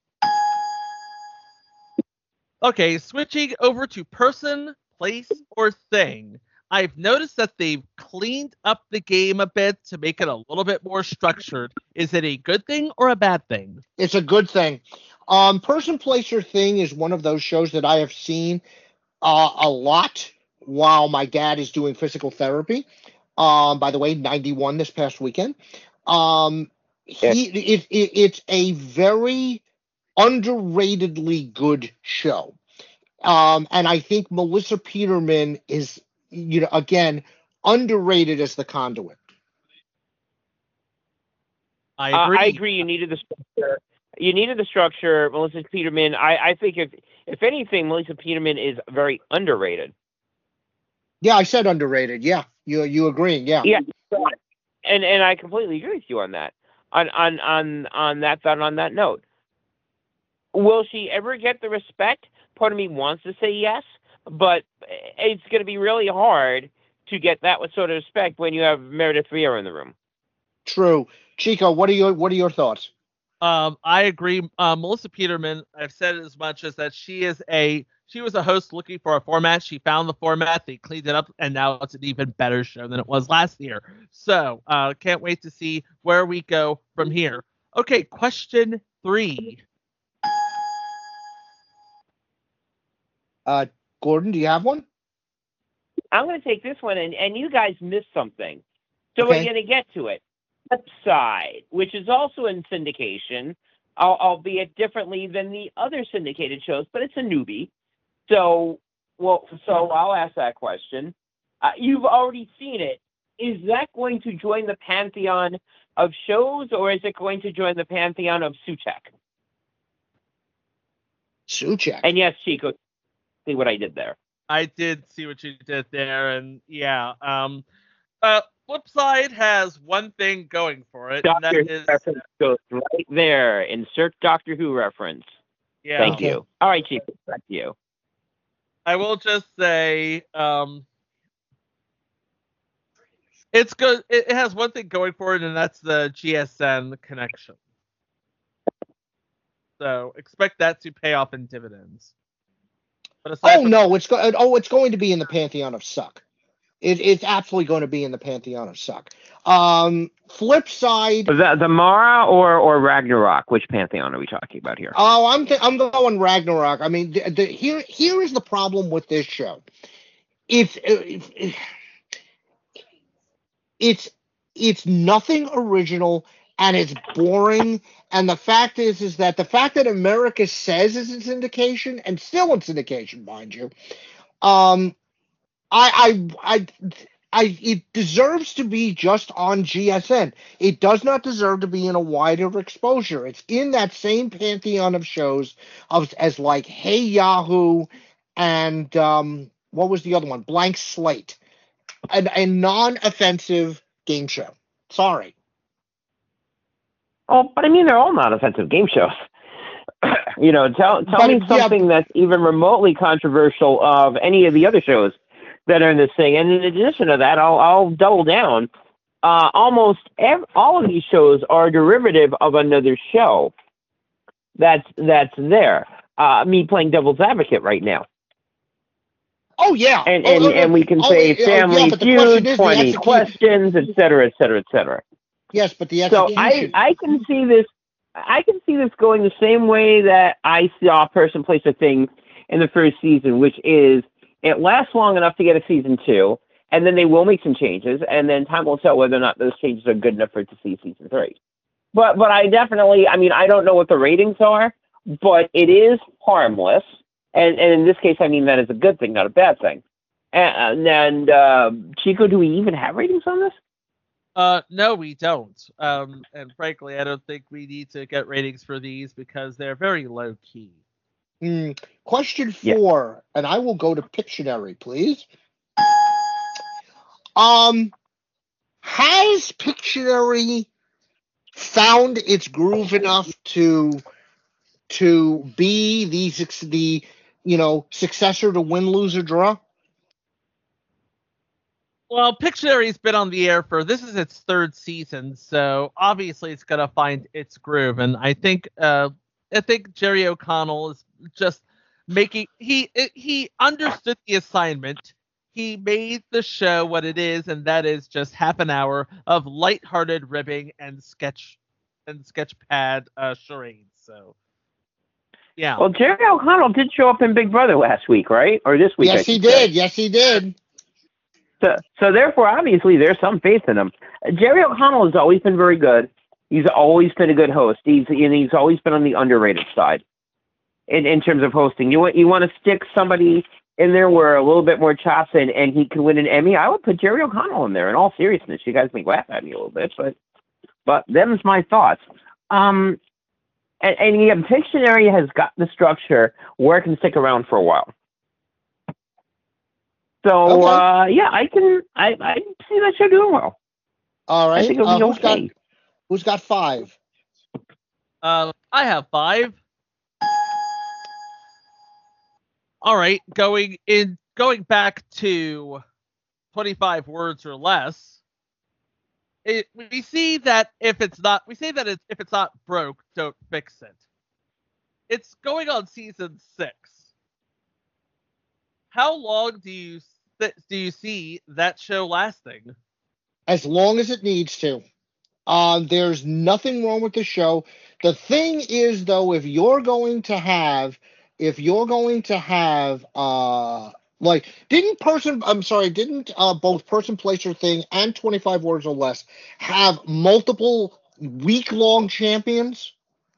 Okay, switching over to person, place, or thing. I've noticed that they've cleaned up the game a bit to make it a little bit more structured. Is it a good thing or a bad thing? It's a good thing. Person, place, or thing is one of those shows that I have seen a lot while my dad is doing physical therapy. By the way, 91 this past weekend. It's a very underratedly good show. And I think Melissa Peterman is, again, underrated as the conduit. I agree. You needed the structure. Melissa Peterman. I think if anything, Melissa Peterman is very underrated. Yeah, I said underrated. Yeah, you agreeing? Yeah. Yeah, and I completely agree with you on that. On that note. Will she ever get the respect? Part of me wants to say yes, but it's going to be really hard to get that sort of respect when you have Meredith Vieira in the room. True. Chico, what are your thoughts? I agree. Melissa Peterman, I've said as much as that she was a host looking for a format. She found the format, they cleaned it up, and now it's an even better show than it was last year. So can't wait to see where we go from here. Okay, question 3. Gordon, do you have one? I'm going to take this one, and you guys missed something. So okay. We're going to get to it. Flip Side, which is also in syndication, albeit differently than the other syndicated shows, but it's a newbie. So I'll ask that question. You've already seen it. Is that going to join the pantheon of shows, or is it going to join the pantheon of Suchek? Suchek. And yes, Chico, see what I did there. I did see what you did there, and yeah. Flipside has one thing going for it, and that Doctor Who is reference goes right there. Insert Doctor Who reference. yeah. Thank you. All right, Chico, back to you. I will just say, it's good. It has one thing going for it, and that's the GSN connection. So expect that to pay off in dividends. But aside from, No, it's going to be in the pantheon of suck. It's absolutely going to be in the pantheon of suck. Flip side. The Mara or Ragnarok? Which pantheon are we talking about here? Oh, I'm going Ragnarok. I mean, here is the problem with this show. It's nothing original, and it's boring. And the fact is that the fact that America says it's in syndication, and still in syndication, mind you, it deserves to be just on GSN. It does not deserve to be in a wider exposure. It's in that same pantheon of shows as like Hey Yahoo and what was the other one? Blank Slate. A non-offensive game show. Sorry. Oh, but I mean, they're all non-offensive game shows. Tell me something that's even remotely controversial of any of the other shows that are in this thing. And in addition to that, I'll double down. Almost all of these shows are derivative of another show that's there. Me playing devil's advocate right now. Oh, yeah. And we can say Family Feud, 20 Questions, et cetera, et cetera, et cetera. Yes, but the execution. So I can see this. I can see this going the same way that I saw Person, Place, a Thing in the first season, which is it lasts long enough to get a season 2, and then they will make some changes, and then time will tell whether or not those changes are good enough for it to see season 3. But I definitely, I mean, I don't know what the ratings are, but it is harmless, and in this case, I mean that is a good thing, not a bad thing. And Chico, do we even have ratings on this? No, we don't. And frankly, I don't think we need to get ratings for these because they're very low key. Question 4, and I will go to Pictionary, please. Has Pictionary found its groove enough to be the successor to Win, Lose, or Draw? Well, Pictionary's been on the air this is its 3rd season, so obviously it's gonna find its groove, and I think Jerry O'Connell is just making he understood the assignment. He made the show what it is, and that is just half an hour of lighthearted ribbing and sketch pad charades. So yeah. Well, Jerry O'Connell did show up in Big Brother last week, right? Or this week? Yes, he did. Yes, he did. So therefore, obviously, there's some faith in him. Jerry O'Connell has always been very good. He's always been a good host. He's always been on the underrated side in terms of hosting. You want to stick somebody in there where a little bit more chops and he can win an Emmy. I would put Jerry O'Connell in there. In all seriousness, you guys may laugh at me a little bit, but them's my thoughts. And Pictionary has got the structure where it can stick around for a while. So okay. I see that show doing well. All right. I think it'll be okay. Who's got 5? I have 5. All right, going back to 25 words or less. We see that if it's not broke, don't fix it. It's going on season 6. How long do you see that show lasting? As long as it needs to. There's nothing wrong with the show. The thing is, though, if you're going to have Like, didn't both Person, Place, or Thing and 25 Words or Less have multiple week-long champions?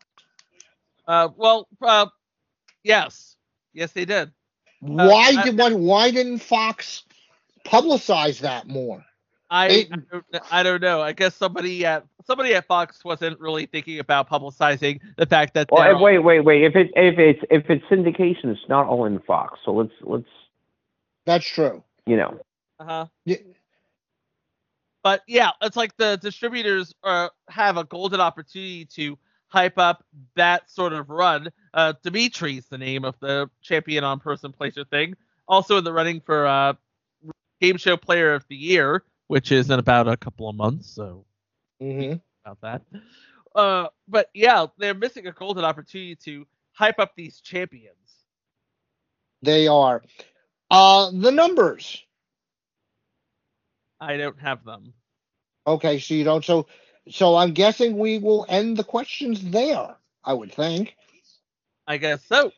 Yes. Yes, they did. Why didn't Fox publicize that more? I don't know. I guess somebody at Fox wasn't really thinking about publicizing the fact that. Well, wait. If it's syndication, it's not all in Fox. So let's. That's true. Uh-huh. Yeah. But yeah, it's like the distributors have a golden opportunity to hype up that sort of run. Dimitri's the name of the champion on Person, Place, or Thing. Also in the running for Game Show Player of the Year, which is in about a couple of months. So about that. But yeah, they're missing a golden opportunity to hype up these champions. They are. The numbers. I don't have them. Okay, so you don't. So I'm guessing we will end the questions there, I would think. I guess so.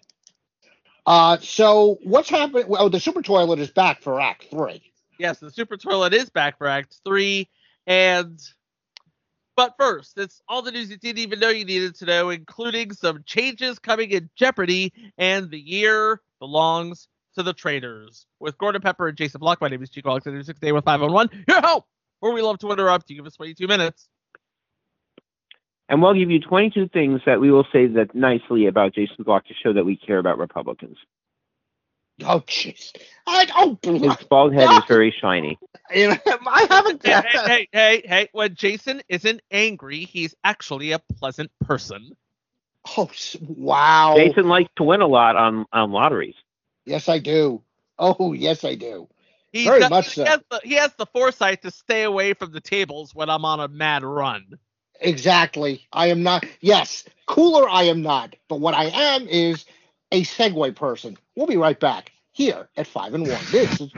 So what's happening? Oh, the Super Toilet is back for Act 3. Yes, the Super Toilet is back for Act 3. But first, it's all the news you didn't even know you needed to know, including some changes coming in Jeopardy, and the year belongs to the traitors. With Gordon Pepper and Jason Block, my name is Chico Alexander, 6 Day with 511. Your help! Where we love to interrupt. You give us 22 minutes. And we'll give you 22 things that we will say that nicely about Jason Block to show that we care about Republicans. Oh, jeez. His bald head is very shiny. I haven't. Hey. When Jason isn't angry, he's actually a pleasant person. Oh, wow. Jason likes to win a lot on lotteries. Yes, I do. Oh, yes, I do. Very much so. He has the foresight to stay away from the tables when I'm on a mad run. Exactly. I am not. Yes, cooler I am not. But what I am is a Segway person. We'll be right back here at 5 and 1. This is.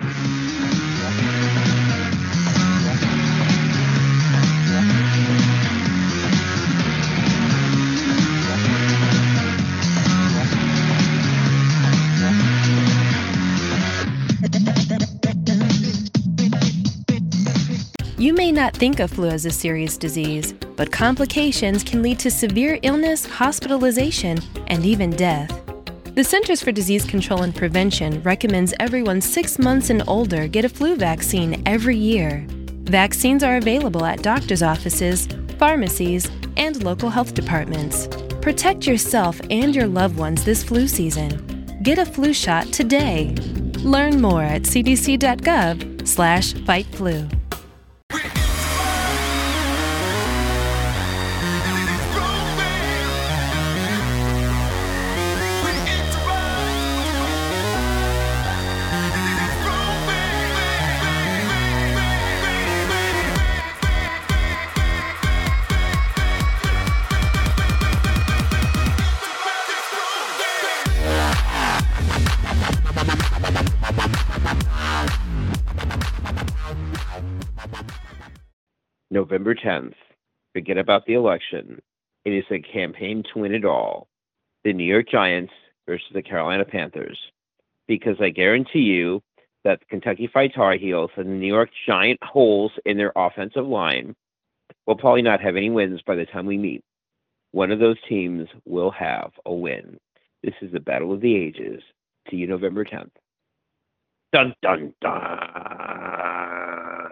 You may not think of flu as a serious disease, but complications can lead to severe illness, hospitalization, and even death. The Centers for Disease Control and Prevention recommends everyone 6 months and older get a flu vaccine every year. Vaccines are available at doctors' offices, pharmacies, and local health departments. Protect yourself and your loved ones this flu season. Get a flu shot today. Learn more at cdc.gov/fightflu. November 10th. Forget about the election. It is a campaign to win it all. The New York Giants versus the Carolina Panthers. Because I guarantee you that the Kentucky Fried Tar Heels and the New York Giant holes in their offensive line will probably not have any wins by the time we meet. One of those teams will have a win. This is the Battle of the Ages. See you November 10th. Dun, dun, dun.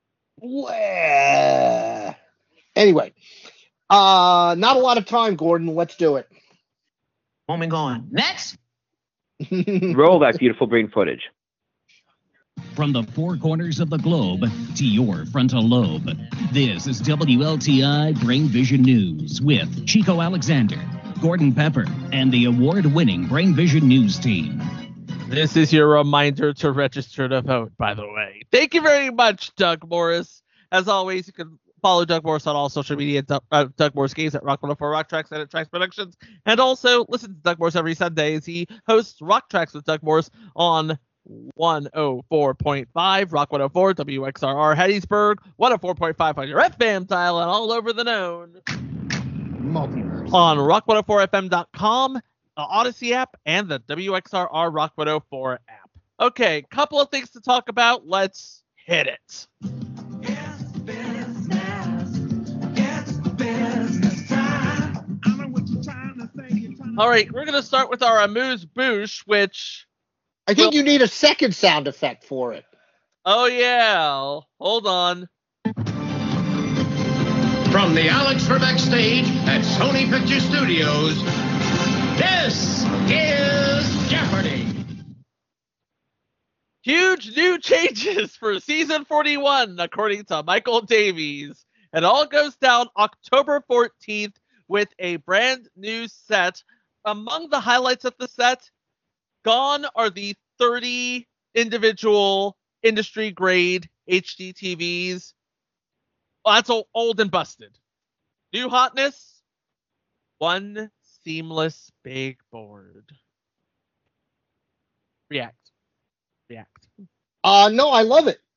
Anyway, not a lot of time, Gordon. Let's do it. Moment going. Next. Roll that beautiful brain footage. From the four corners of the globe to your frontal lobe, this is WLTI Brain Vision News with Chico Alexander, Gordon Pepper, and the award-winning Brain Vision News team. This is your reminder to register to vote, by the way. Thank you very much, Doug Morris. As always, you can follow Doug Morris on all social media, Doug Morris Games at Rock 104 Rock Tracks and at Tracks Productions. And also listen to Doug Morris every Sunday as he hosts Rock Tracks with Doug Morris on 104.5 Rock 104 WXRR Hattiesburg, 104.5 on your FM dial and all over the known Multiverse. On rock104fm.com, the Odyssey app, and the WXRR Rock 104 app. Okay, couple of things to talk about. Let's hit it. All right, we're going to start with our amuse-bouche, which... I think you need a second sound effect for it. Oh, yeah. Hold on. From the Alex Trebek stage at Sony Picture Studios, this is Jeopardy! Huge new changes for season 41, according to Michael Davies. It all goes down October 14th with a brand new set. Among the highlights of the set, gone are the 30 individual industry-grade HD TVs. Well, that's old and busted. New hotness, one seamless big board. React. No, I love it.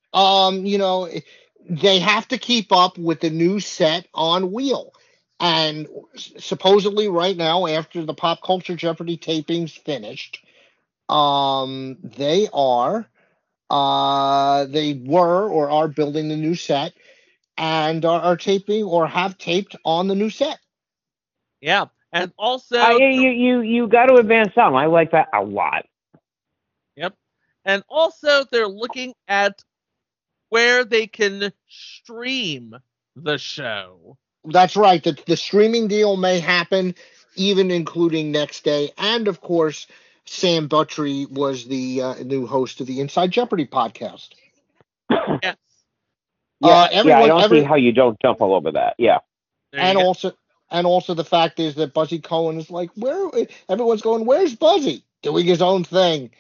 They have to keep up with the new set on wheel. And supposedly right now, after the Pop Culture Jeopardy tapings finished, they were or are building the new set and are taping or have taped on the new set. Yeah. And also... you got to advance some. I like that a lot. Yep. And also they're looking at where they can stream the show. That's right. The streaming deal may happen, even including next day. And, of course, Sam Buttrey was the new host of the Inside Jeopardy podcast. Yes. I don't see how you don't jump all over that. Yeah. And also the fact is that Buzzy Cohen is like, everyone's going, where's Buzzy? Doing his own thing.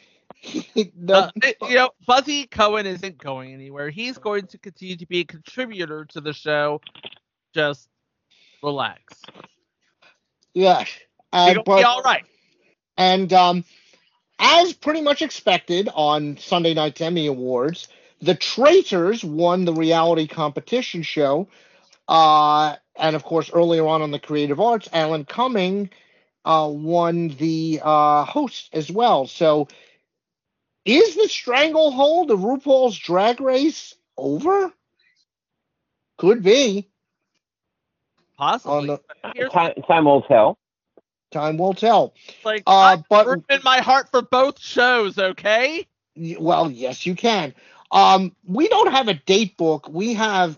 Buzzy Cohen isn't going anywhere. He's going to continue to be a contributor to the show. Just relax. Yeah. You'll be all right. And as pretty much expected on Sunday Night's Emmy Awards, The Traitors won the reality competition show. And, of course, earlier on the Creative Arts, Alan Cumming won the host as well. So is the stranglehold of RuPaul's Drag Race over? Could be. Possibly. Time will tell. Time will tell. Like, I'm in my heart for both shows, okay? Well, yes, you can. We don't have a date book. We have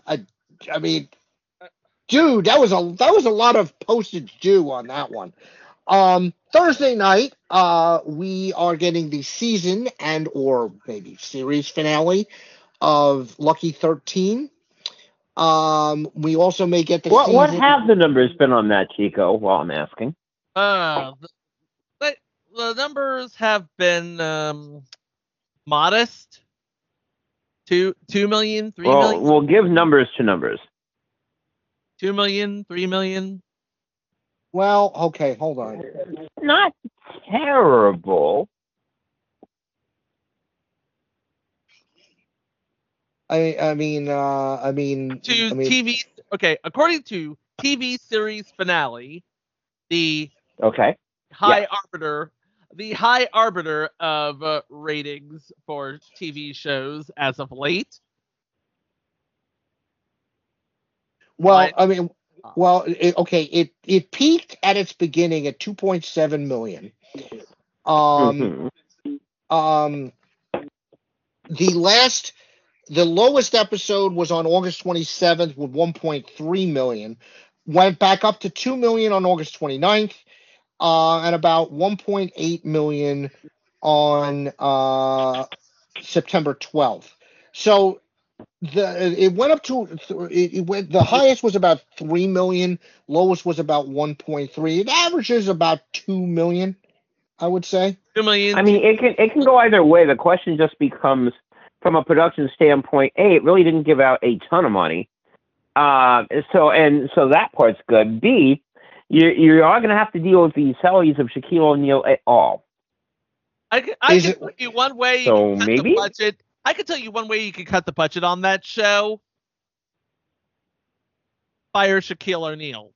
dude, that was a lot of postage due on that one. Thursday night, we are getting the season and or maybe series finale of Lucky 13. We also may get the season. What have the numbers been on that, Chico, while I'm asking? The numbers have been modest. 2 million, 3 million. We'll give numbers to numbers. 2 million, 3 million. Well, okay, hold on. Not terrible. TV. Okay, according to TV series finale, the high arbiter of ratings for TV shows as of late. Well, it peaked at its beginning at 2.7 million. The lowest episode was on August 27th with 1.3 million. Went back up to 2 million on August 29th, and about 1.8 million on September 12th. So it went up to the highest was about 3 million, lowest was about 1.3. It averages about 2 million, I would say. 2 million. I mean, it can go either way. The question just becomes, from a production standpoint, A, it really didn't give out a ton of money. So that part's good. B, you are going to have to deal with the salaries of Shaquille O'Neal at all. I can tell you one way you can cut maybe? the budget. I can tell you one way you can cut the budget on that show. Fire Shaquille O'Neal.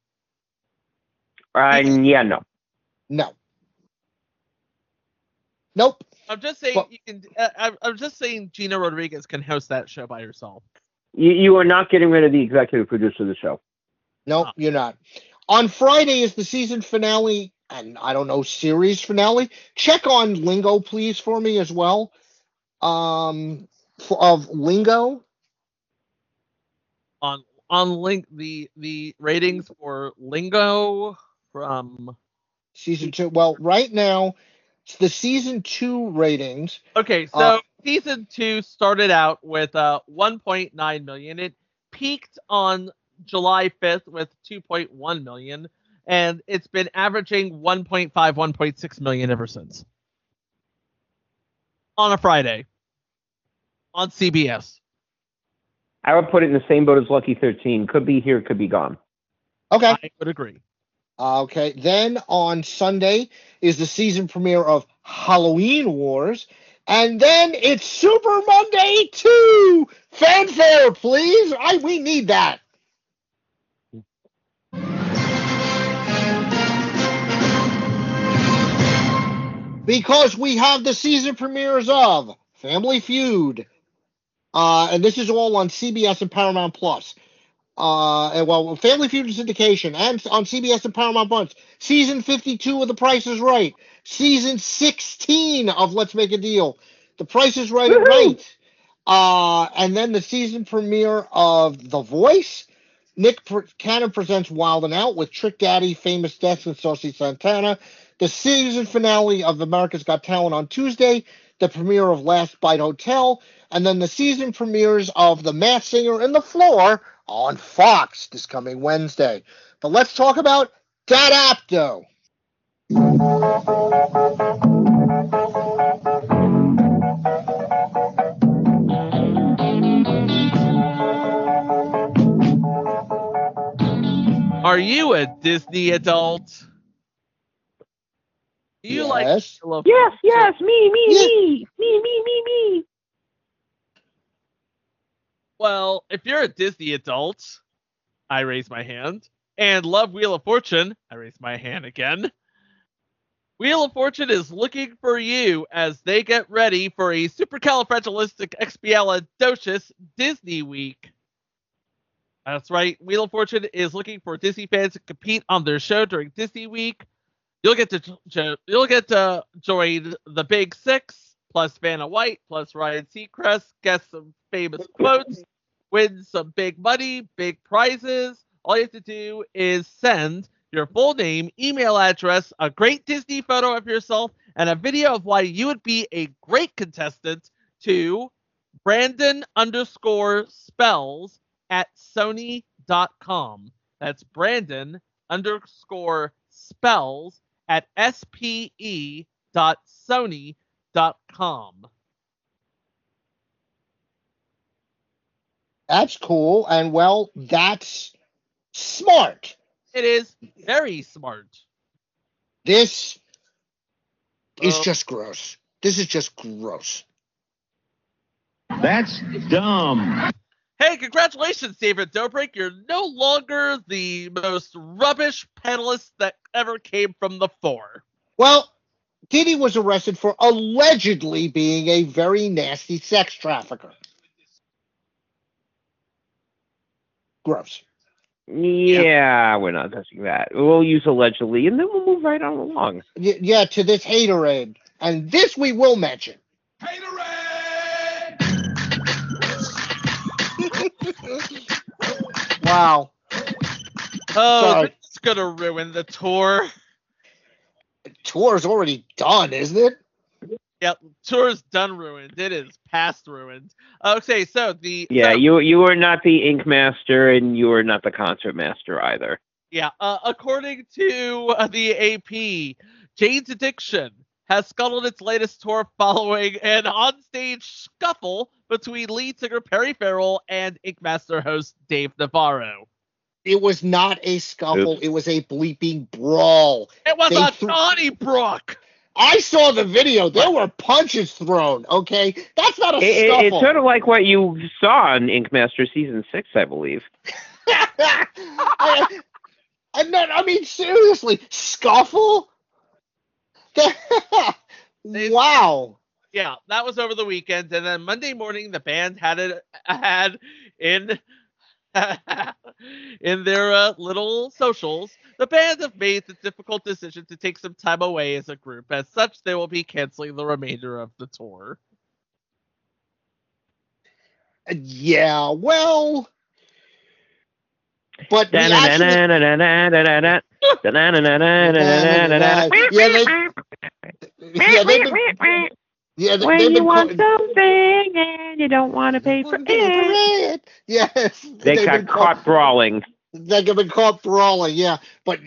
Yeah, no. No. Nope. I'm just saying But- you can. I'm just saying Gina Rodriguez can host that show by herself. You are not getting rid of the executive producer of the show. Nope, you're not. On Friday is the season finale, and I don't know, series finale. Check on Lingo, please, for me as well. Of Lingo. On link the ratings for Lingo from Season 2. Well, right now, it's the season 2 ratings. Okay, so season 2 started out with 1.9 million. It peaked on July 5th with 2.1 million, and it's been averaging 1.5, 1.6 million ever since. On a Friday. On CBS. I would put it in the same boat as Lucky 13. Could be here, could be gone. Okay. I would agree. Okay. Then on Sunday is the season premiere of Halloween Wars. And then it's Super Monday 2. Fanfare, please. We need that. Because we have the season premieres of Family Feud. And this is all on CBS and Paramount Plus. Family Feud syndication and on CBS and Paramount Plus. Season 52 of The Price is Right. Season 16 of Let's Make a Deal. The Price is Right at Night. And then the season premiere of The Voice. Nick Cannon presents Wild and Out with Trick Daddy, Famous Deaths, and Saucy Santana. The season finale of America's Got Talent on Tuesday. The premiere of Last Bite Hotel. And then the season premieres of The Masked Singer and The Floor on Fox this coming Wednesday. But let's talk about Dad Apto. Are you a Disney adult? Do you like Yes. Yes, me. Well, if you're a Disney adult, I raise my hand. And love Wheel of Fortune, I raise my hand again. Wheel of Fortune is looking for you as they get ready for a supercalifragilisticexpialidocious Disney Week. That's right. Wheel of Fortune is looking for Disney fans to compete on their show during Disney Week. You'll get to join the Big Six, plus Vanna White, plus Ryan Seacrest, get some famous quotes, win some big money, big prizes. All you have to do is send your full name, email address, a great Disney photo of yourself, and a video of why you would be a great contestant to Brandon_Spells@Sony.com. That's Brandon_Spells@SPE.Sony.com. That's cool. And, well, that's smart. It is very smart. This is just gross. This is just gross. That's dumb. Hey, congratulations, David Dobrik. You're no longer the most rubbish panelist that ever came from the Four. Well, Diddy was arrested for allegedly being a very nasty sex trafficker. Gross. Yeah, we're not touching that. We'll use allegedly, and then we'll move right on along. Yeah, to this haterade. And this we will mention. Wow. Oh, Sorry. this is going to ruin the tour. The tour's already done, isn't it? Yep, tour's done ruined. It is past ruined. Okay, so you are not the ink master, and you are not the concert master either. Yeah, according to the AP, Jane's Addiction has scuttled its latest tour following an onstage scuffle between lead singer Perry Farrell and Ink Master host Dave Navarro. It was not a scuffle. Oops. It was a bleeping brawl. It was a Donnybrook. I saw the video. There were punches thrown, okay? That's not a scuffle. It's sort of like what you saw on Ink Master Season 6, I believe. I mean, seriously, scuffle? Wow. Yeah, that was over the weekend, and then Monday morning the band had in in their little socials. The band have made the difficult decision to take some time away as a group. As such, they will be canceling the remainder of the tour. Yeah, well, but we actually, When you want something and you don't want to pay for it. Yes, They got caught brawling. They've been caught brawling. Yeah, but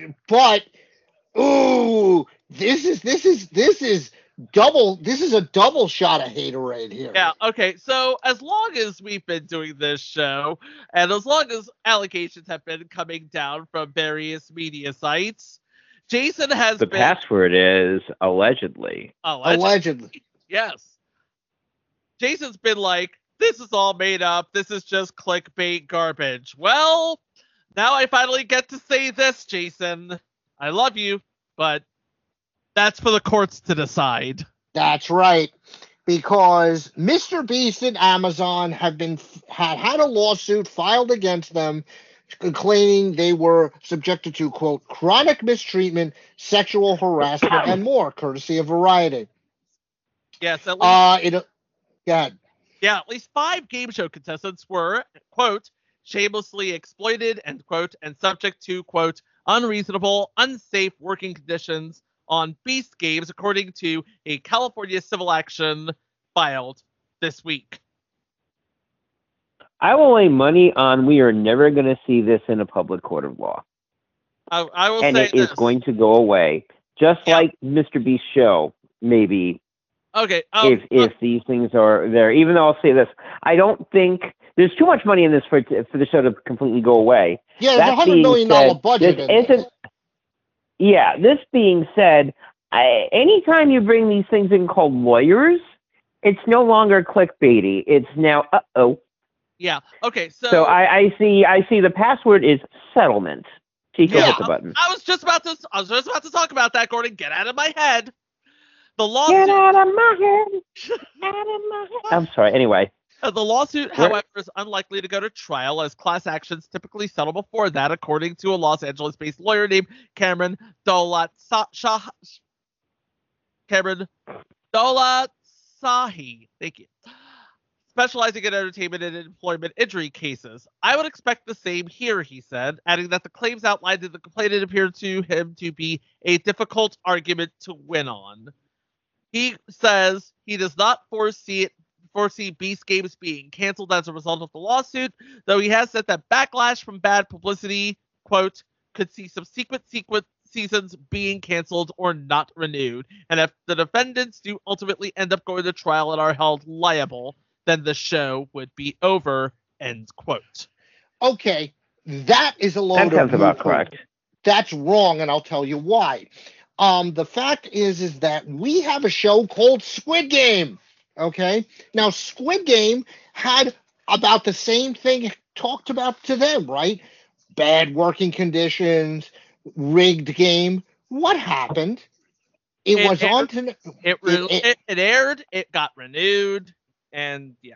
ooh, this is double. This is a double shot of haterade here. Yeah, okay. So as long as we've been doing this show, and as long as allegations have been coming down from various media sites, Jason has The been... password is allegedly. Allegedly. Yes. Jason's been like, this is all made up. This is just clickbait garbage. Well, now I finally get to say this, Jason. I love you, but that's for the courts to decide. That's right. Because Mr. Beast and Amazon have had a lawsuit filed against them claiming they were subjected to, quote, chronic mistreatment, sexual harassment, and more, courtesy of Variety. Yes, at least, go ahead. Yeah, at least 5 game show contestants were, quote, shamelessly exploited, end quote, and subject to, quote, unreasonable, unsafe working conditions on Beast Games, according to a California civil action filed this week. I will lay money on we are never going to see this in a public court of law. I will and say it is going to go away. Just like Mr. Beast's show, maybe. Okay. If these things are there, even though I'll say this, I don't think there's too much money in this for the show to completely go away. Yeah, there's $100 million budget. This being said, anytime you bring these things in called lawyers, it's no longer clickbaity. It's now Yeah. Okay. So I see the password is settlement. Chico, hit the button. I was just about to talk about that, Gordon. Get out of my head. The lawsuit. Get out of my head. I'm sorry. Anyway. The lawsuit, however, is unlikely to go to trial, as class actions typically settle before that, according to a Los Angeles-based lawyer named Cameron Dolatsahi. Thank you. Specializing in entertainment and employment injury cases. I would expect the same here, he said, adding that the claims outlined in the complaint appear to him to be a difficult argument to win on. He says he does not foresee Beast Games being canceled as a result of the lawsuit, though he has said that backlash from bad publicity, quote, could see subsequent seasons being canceled or not renewed. And if the defendants do ultimately end up going to trial and are held liable, then the show would be over, end quote. Okay, that is a load of... That sounds about correct. That's wrong, and I'll tell you why. The fact is that we have a show called Squid Game. Okay, now Squid Game had about the same thing talked about to them, right? Bad working conditions, rigged game. What happened? It aired, it got renewed, and yeah.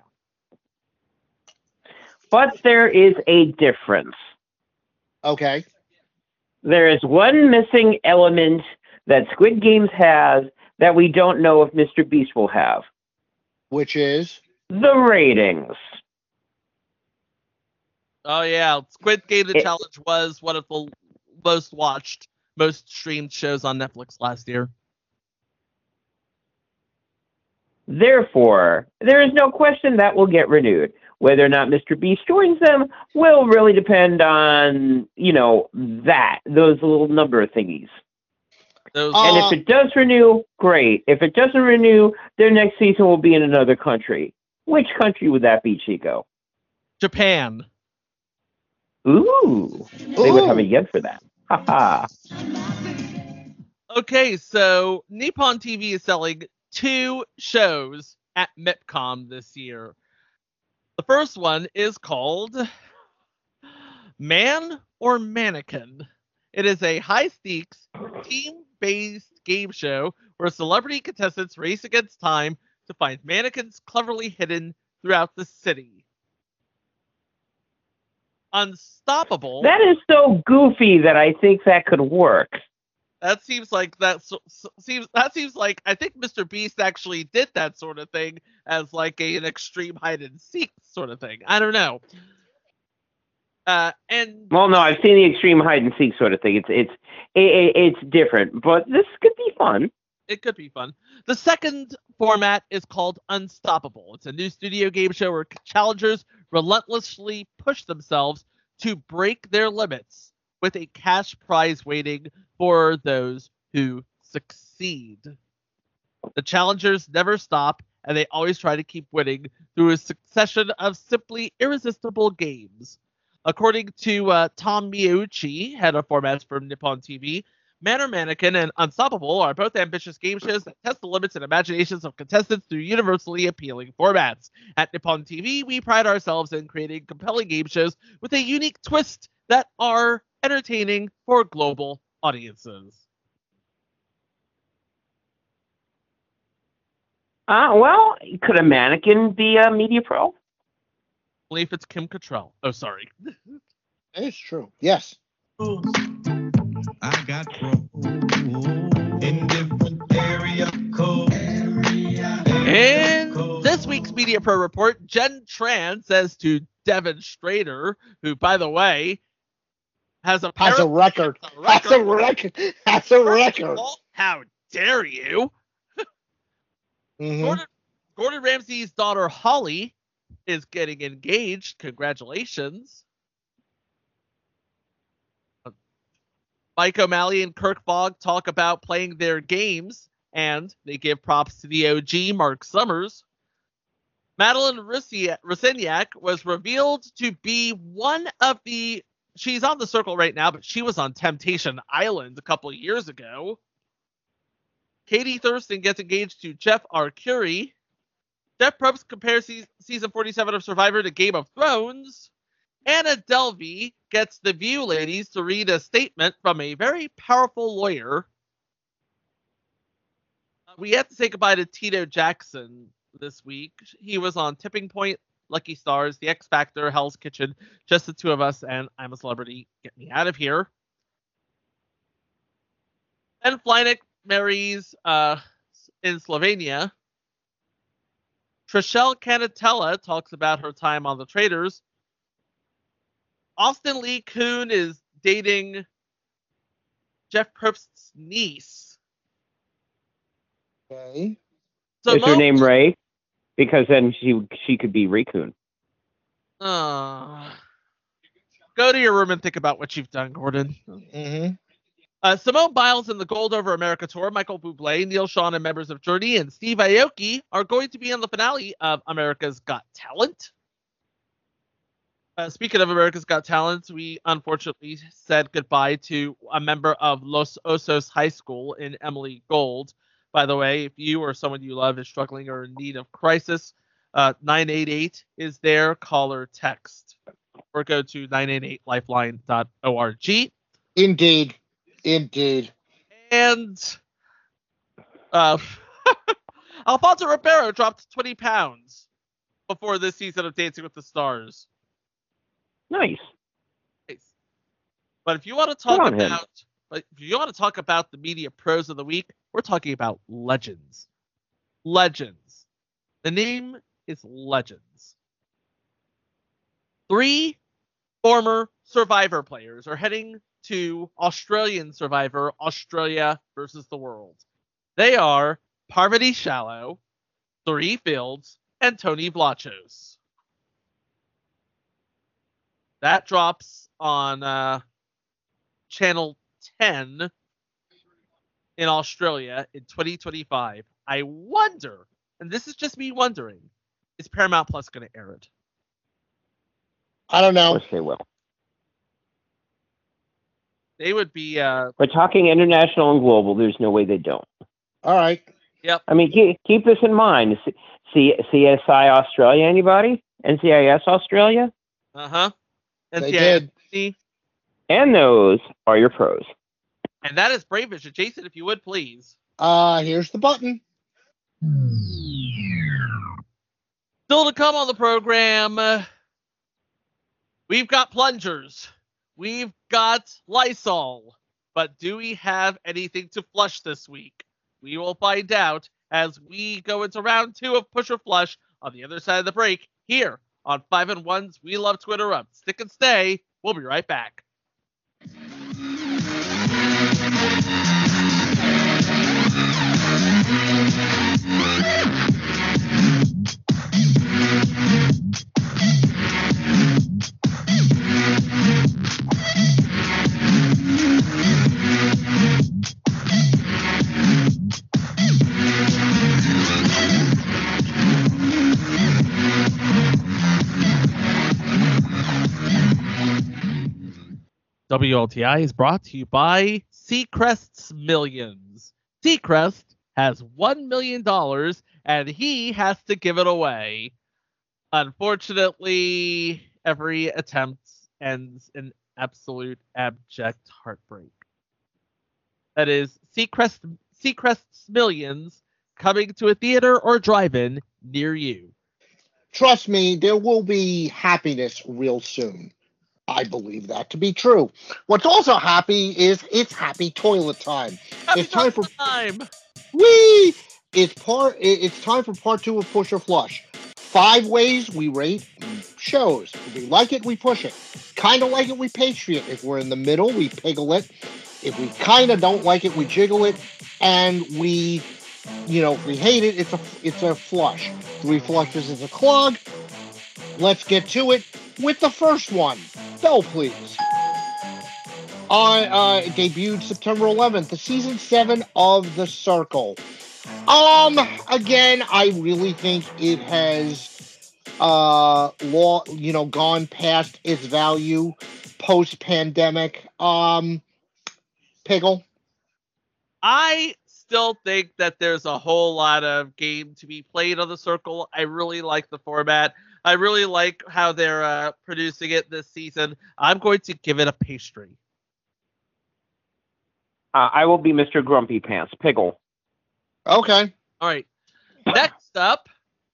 But there is a difference. Okay. There is one missing element that Squid Games has that we don't know if Mr. Beast will have. Which is? The ratings. Oh, yeah. Squid Game The Challenge was one of the most watched, most streamed shows on Netflix last year. Therefore, there is no question that will get renewed. Whether or not Mr. Beast joins them will really depend on, those little number of thingies. And if it does renew, great. If it doesn't renew, their next season will be in another country. Which country would that be, Chico? Japan. Ooh. They would have a yen for that. Haha. Okay, so Nippon TV is selling 2 shows at MIPCOM this year. The first one is called Man or Mannequin. It is a high-stakes, team-based game show where celebrity contestants race against time to find mannequins cleverly hidden throughout the city. Unstoppable. That is so goofy that I think that could work. That seems like I think Mr. Beast actually did that sort of thing as like an extreme hide and seek sort of thing. I don't know. Well, no, I've seen the extreme hide and seek sort of thing. It's different, but this could be fun. It could be fun. The second format is called Unstoppable. It's a new studio game show where challengers relentlessly push themselves to break their limits, with a cash prize waiting for those who succeed. The challengers never stop, and they always try to keep winning through a succession of simply irresistible games. According to Tom Miyauchi, head of formats from Nippon TV, Manor Mannequin and Unstoppable are both ambitious game shows that test the limits and imaginations of contestants through universally appealing formats. At Nippon TV, we pride ourselves in creating compelling game shows with a unique twist that are entertaining for global audiences. Well, could a mannequin be a media pro? Only if it's Kim Cattrall. Oh, sorry. It's true. Yes. I got pro in different area code. In this week's Media Pro Report, Jen Tran says to Devin Strader, who, by the way, has a record. How dare you? Mm-hmm. Gordon Ramsay's daughter Holly is getting engaged. Congratulations. Mike O'Malley and Kirk Fogg talk about playing their games, and they give props to the OG Mark Summers. Madeline Ruseniak was revealed to be one of the... She's on the circle right now, but she was on Temptation Island a couple of years ago. Katie Thurston gets engaged to Jeff Arcuri. Jeff Probst compares season 47 of Survivor to Game of Thrones. Anna Delvey gets the View ladies to read a statement from a very powerful lawyer. We have to say goodbye to Tito Jackson this week. He was on Tipping Point, Lucky Stars, The X Factor, Hell's Kitchen, Just the Two of Us, and I'm a Celebrity. Get me out of here. And Flyknit marries in Slovenia. Trishelle Canatella talks about her time on The Traitors. Austin Lee Kuhn is dating Jeff Probst's niece. Okay. Is her name Ray? Because then she could be Ray Kuhn. Go to your room and think about what you've done, Gordon. Mm-hmm. Simone Biles in the Gold Over America tour, Michael Bublé, Neil Schon, and members of Journey, and Steve Aoki are going to be on the finale of America's Got Talent. Speaking of America's Got Talent, we unfortunately said goodbye to a member of Los Osos High School in Emily Gold. By the way, if you or someone you love is struggling or in need of crisis, 988 is there. Call or text. Or go to 988lifeline.org. Indeed. And Alfonso Ribeiro dropped 20 pounds before this season of Dancing with the Stars. Nice. But if you want to talk about the media pros of the week, we're talking about legends. Legends. The name is Legends. 3 former Survivor players are heading to Australian Survivor, Australia versus the World. They are Parvati Shallow, Three Fields, and Tony Vlachos. That drops on Channel 10 in Australia in 2025. I wonder, and this is just me wondering, is Paramount Plus going to air it? I don't know. Of course they will. They would be... We're talking international and global. There's no way they don't. All right. Yep. I mean, keep this in mind. CSI Australia, anybody? NCIS Australia? Uh-huh. They did. And those are your pros. And that is Brave Vision. Jason, if you would, please. Here's the button. Still to come on the program, we've got plungers. We've got Lysol. But do we have anything to flush this week? We will find out as we go into round 2 of Push or Flush on the other side of the break here on 5 and 1's We Love Twitter Up. Stick and stay. We'll be right back. WLTI is brought to you by Seacrest's Millions. Seacrest has $1 million and he has to give it away. Unfortunately, every attempt ends in absolute abject heartbreak. That is Seacrest's Millions coming to a theater or drive-in near you. Trust me, there will be happiness real soon. I believe that to be true. What's also happy is it's happy toilet time. It's time for Whee! It's time for part 2 of Push or Flush. 5 ways we rate shows. If we like it, we push it. Kind of like it, we pastry it. If we're in the middle, we piggle it. If we kind of don't like it, we jiggle it. And if we hate it, it's a flush. 3 flushes is a clog. Let's get to it with the first one. Bell, please. It debuted September 11th, the season 7 of The Circle. Again, I really think it has gone past its value post-pandemic. Piggle? I still think that there's a whole lot of game to be played on The Circle. I really like the format. I really like how they're producing it this season. I'm going to give it a pastry. I will be Mr. Grumpy Pants. Piggle. Okay. All right. Next up,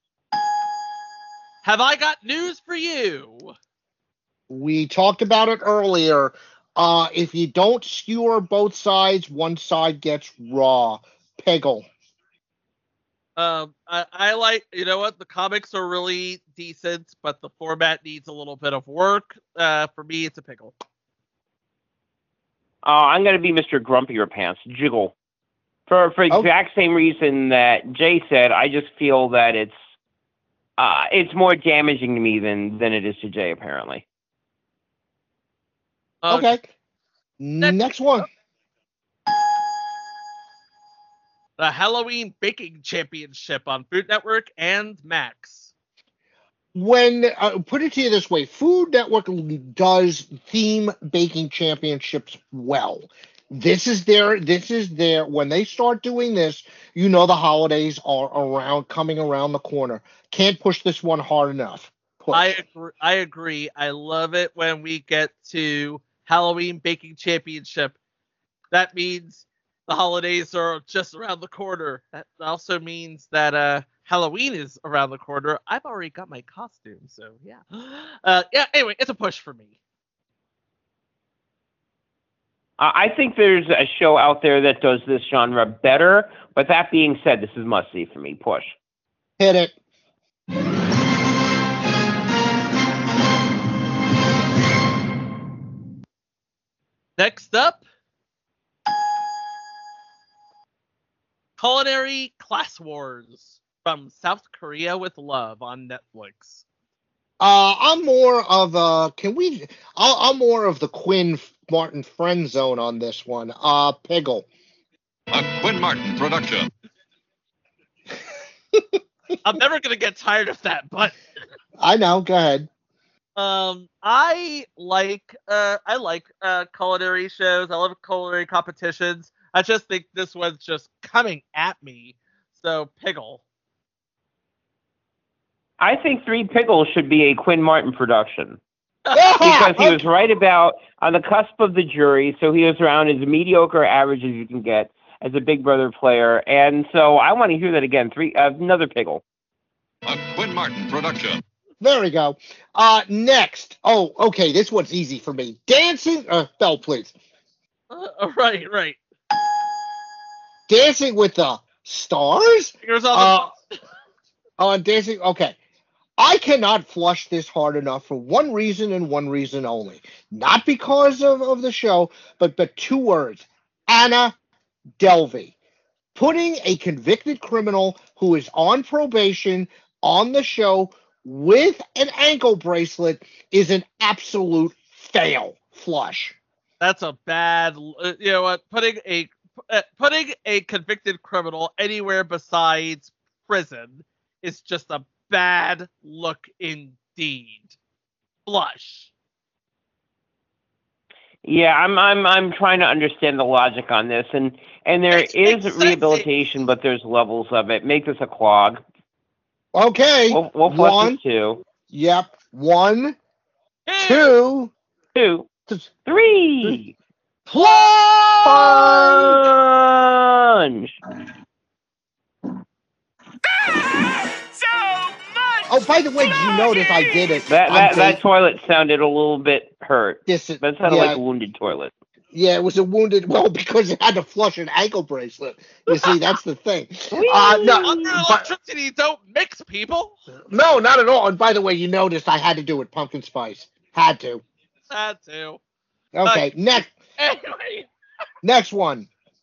have I got news for you? We talked about it earlier. If you don't skewer both sides, one side gets raw. Piggle. I like, the comics are really decent, but the format needs a little bit of work. For me, it's a pickle. I'm going to be Mr. Grumpier Pants. Jiggle. For exact same reason that Jay said, I just feel that it's more damaging to me than it is to Jay, apparently. Okay. Next one. The Halloween Baking Championship on Food Network and Max. When put it to you this way, Food Network does theme baking championships well. This is their when they start doing this, the holidays are coming around the corner. Can't push this one hard enough. I agree. I love it when we get to Halloween Baking Championship. That means the holidays are just around the corner. That also means that Halloween is around the corner. I've already got my costume, so yeah. Anyway, it's a push for me. I think there's a show out there that does this genre better, but that being said, this is must-see for me. Push. Hit it. Next up, Culinary Class Wars from South Korea with Love on Netflix. I'm more of I'm more of the Quinn Martin friend zone on this one. Piggle. A Quinn Martin production. I'm never gonna get tired of that, but I know. Go ahead. I like culinary shows. I love culinary competitions. I just think this one's just coming at me. So, Piggle. I think Three Pickles should be a Quinn Martin production. Because he was right about on the cusp of the jury, so he was around as mediocre average as you can get as a Big Brother player. And so I want to hear that again. Another Pickle. A Quinn Martin production. There we go. Next. Oh, okay. This one's easy for me. Dancing. Bell, please. Right. Dancing with the Stars. Fingers on the On Dancing. Okay. I cannot flush this hard enough for one reason and one reason only. Not because of the show, but two words. Anna Delvey. Putting a convicted criminal who is on probation on the show with an ankle bracelet is an absolute fail. Flush. That's a bad. You know what? Putting a convicted criminal anywhere besides prison is just a bad look indeed. Flush. Yeah, I'm trying to understand the logic on this, and there is rehabilitation, but there's levels of it. Make this a clog. Okay. We'll flush this too. Yep. 1, 2, 3. Plunge! Oh, by the way, did you notice I did it? That toilet sounded a little bit hurt. That sounded like a wounded toilet. Yeah, it was a wounded. Well, because it had to flush an ankle bracelet. You see, that's the thing. Under electricity, don't mix, people. No, not at all. And by the way, you noticed I had to do it pumpkin spice. Had to. Okay, next. Anyway. Next one.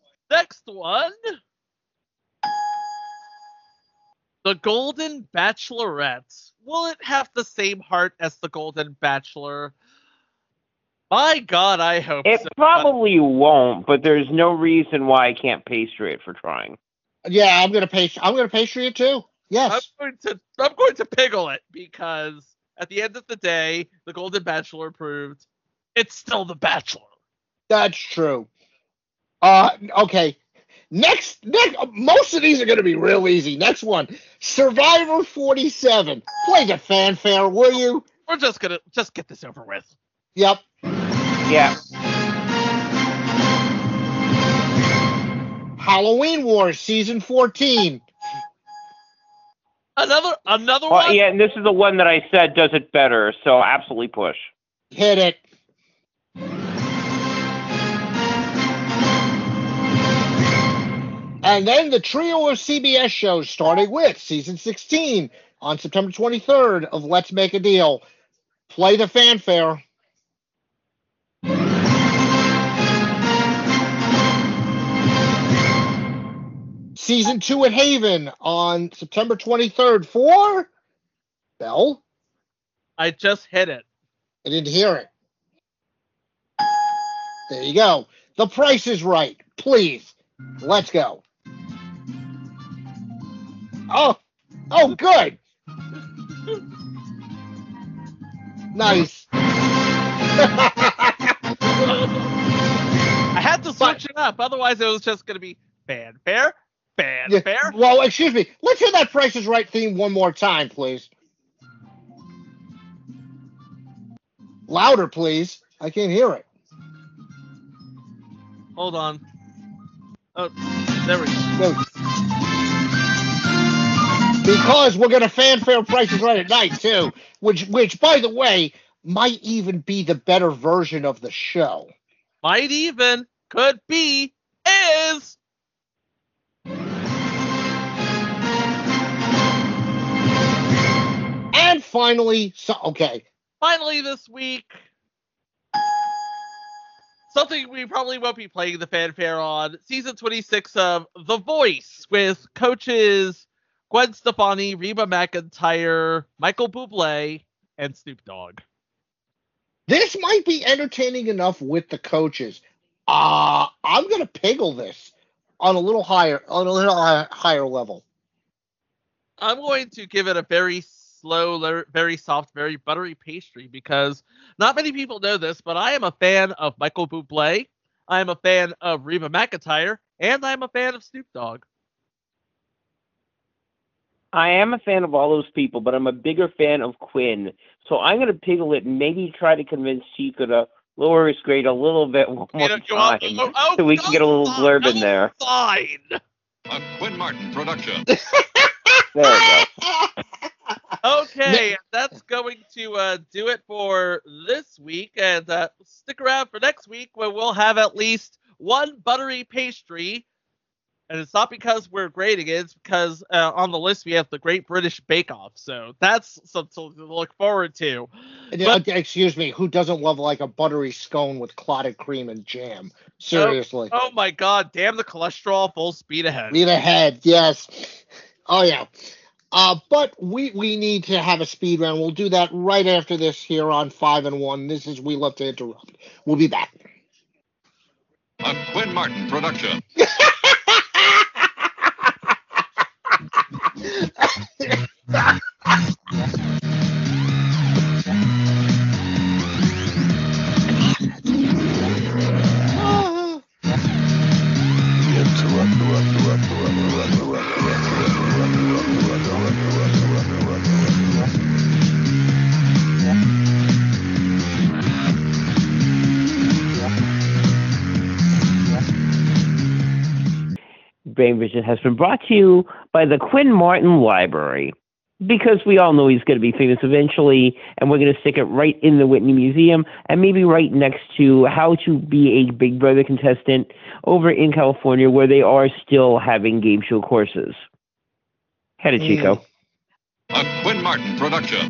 The Golden Bachelorette. Will it have the same heart as the Golden Bachelor? My God, I hope it so. It probably won't, but there's no reason why I can't pastry it for trying. Yeah, I'm gonna pastry it too. Yes. I'm going to piggle it because at the end of the day, the Golden Bachelor proved it's still the Bachelor. That's true. Okay. Next, most of these are going to be real easy. Next one, Survivor 47. Play the fanfare, will you? We're just gonna get this over with. Yep. Yeah. Halloween Wars season 14. Another one. Yeah, and this is the one that I said does it better. So absolutely push. Hit it. And then the trio of CBS shows, starting with season 16 on September 23rd of Let's Make a Deal. Play the fanfare. Season 2 at Haven on September 23rd for Bell. I just hit it. I didn't hear it. There you go. The Price is Right. Please. Let's go. Oh, good. Nice. I had to switch it up. Otherwise, it was just going to be fanfare. Yeah. Well, excuse me. Let's hear that Price is Right theme one more time, please. Louder, please. I can't hear it. Hold on. Oh, there we go. Because we're going to fanfare Price is Right at night, too. Which, by the way, might even be the better version of the show. Might even, could be, is. And finally, Finally this week, something we probably won't be playing the fanfare on, season 26 of The Voice with coaches Gwen Stefani, Reba McEntire, Michael Bublé, and Snoop Dogg. This might be entertaining enough with the coaches. I'm gonna piggle this on a little higher level. I'm going to give it a very slow, very soft, very buttery pastry because not many people know this, but I am a fan of Michael Bublé, I am a fan of Reba McEntire, and I am a fan of Snoop Dogg. I am a fan of all those people, but I'm a bigger fan of Quinn. So I'm going to piggle it and maybe try to convince Chico to lower his grade a little bit one more time so we can get a little blurb in there. Fine. A Quinn Martin production. There we go. Okay, that's going to do it for this week. And stick around for next week where we'll have at least one buttery pastry. And it's not because we're grading it, it's because on the list we have the Great British Bake Off. So that's something to look forward to. But, excuse me, who doesn't love like a buttery scone with clotted cream and jam? Seriously. Oh my God, damn the cholesterol, full speed ahead. Speed ahead, yes. Oh yeah. But we need to have a speed round. We'll do that right after this here on 5 and 1. This is We Love to Interrupt. We'll be back. A Quinn Martin production. Brain Vision has been brought to you by the Quinn Martin Library, because we all know he's going to be famous eventually, and we're going to stick it right in the Whitney Museum, and maybe right next to How to Be a Big Brother Contestant over in California, where they are still having game show courses. Head it, Chico. A Quinn Martin production.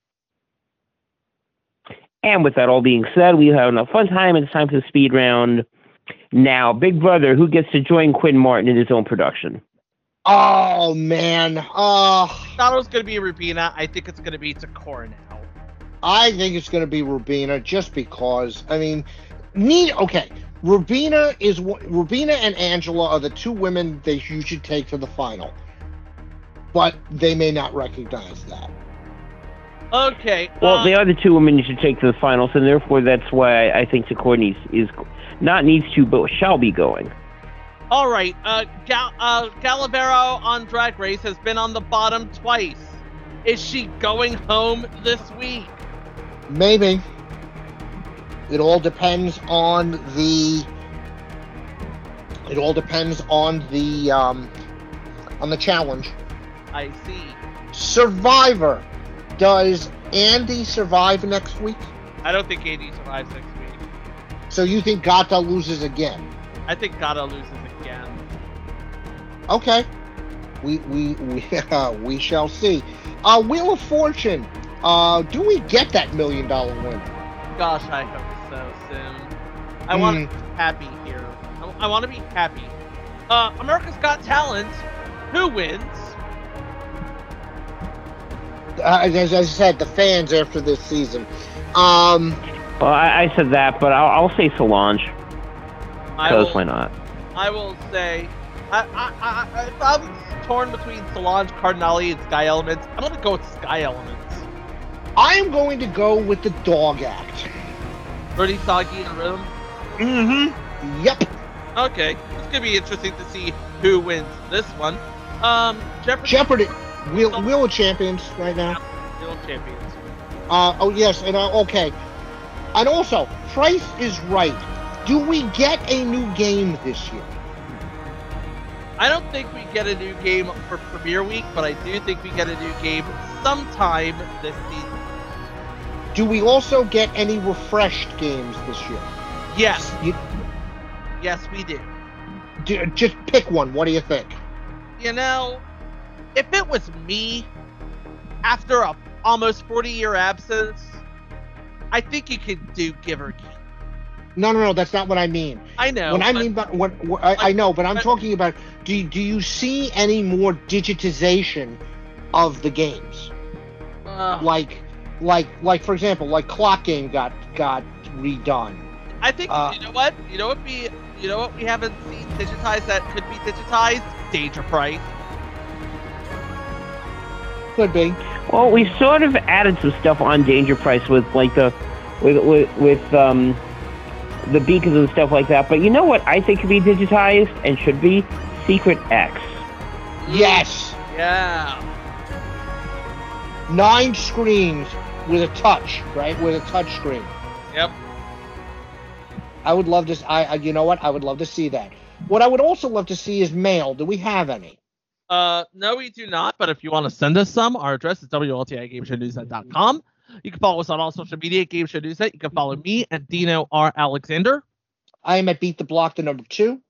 And with that all being said, we have a fun time, and it's time for the speed round. Now, Big Brother, who gets to join Quinn Martin in his own production? Oh, man. I thought it was going to be Rubina. I think it's going to be Takora now. I think it's going to be Rubina just because, I mean, Rubina and Angela are the two women that you should take to the final. But they may not recognize that. Okay. Well, they are the two women you should take to the finals, and therefore that's why I think Takora needs to, but shall be going. All right. Galavero on Drag Race has been on the bottom twice. Is she going home this week? Maybe. It all depends on the. On the challenge. I see. Survivor. Does Andy survive next week? I don't think Andy survives next week. So you think Gata loses again? I think Gata loses again. Okay. We shall see. Wheel of Fortune. Do we get that $1 million win? Gosh, I hope so soon. I want to be happy here. I want to be happy. America's Got Talent. Who wins? As I said, the fans after this season. Well, I said that, but I'll say Solange. Because why not? I will say, if I'm torn between Solange, Cardinale, and Sky Elements, I'm going to go with Sky Elements. I am going to go with the Dog Act. Birdie, Soggy, and Rhythm? Mm-hmm. Yep. Okay. It's going to be interesting to see who wins this one. Jeopardy. Wheel of Champions right now. Wheel of Champions. Oh, yes. And okay. And also, Price is Right. Do we get a new game this year? I don't think we get a new game for Premiere Week, but I do think we get a new game sometime this season. Do we also get any refreshed games this year? Yes. Yes, we do. Just pick one. What do you think? You know, if it was me, after a almost 40-year absence, I think you could do Give or Keep. No, that's not what I mean. I know. When I mean, but I know, but I'm talking about. Do you see any more digitization of the games? Like for example, like Clock Game got redone. I think you know what we haven't seen digitized that could be digitized. Danger Price. Could be. Well, we sort of added some stuff on Danger Price with like the beacons and stuff like that. But you know what I think could be digitized and should be? Secret X. Yes. Yeah. 9 screens with a touch, right? With a touch screen. Yep. I would love to. You know what? I would love to see that. What I would also love to see is mail. Do we have any? No, we do not. But if you want to send us some, our address is WLTIGameShowNewsNet.com. You can follow us on all social media at Game Show Newsnet. You can follow me at Dino R. Alexander. I am at Beat the Block, the number 2.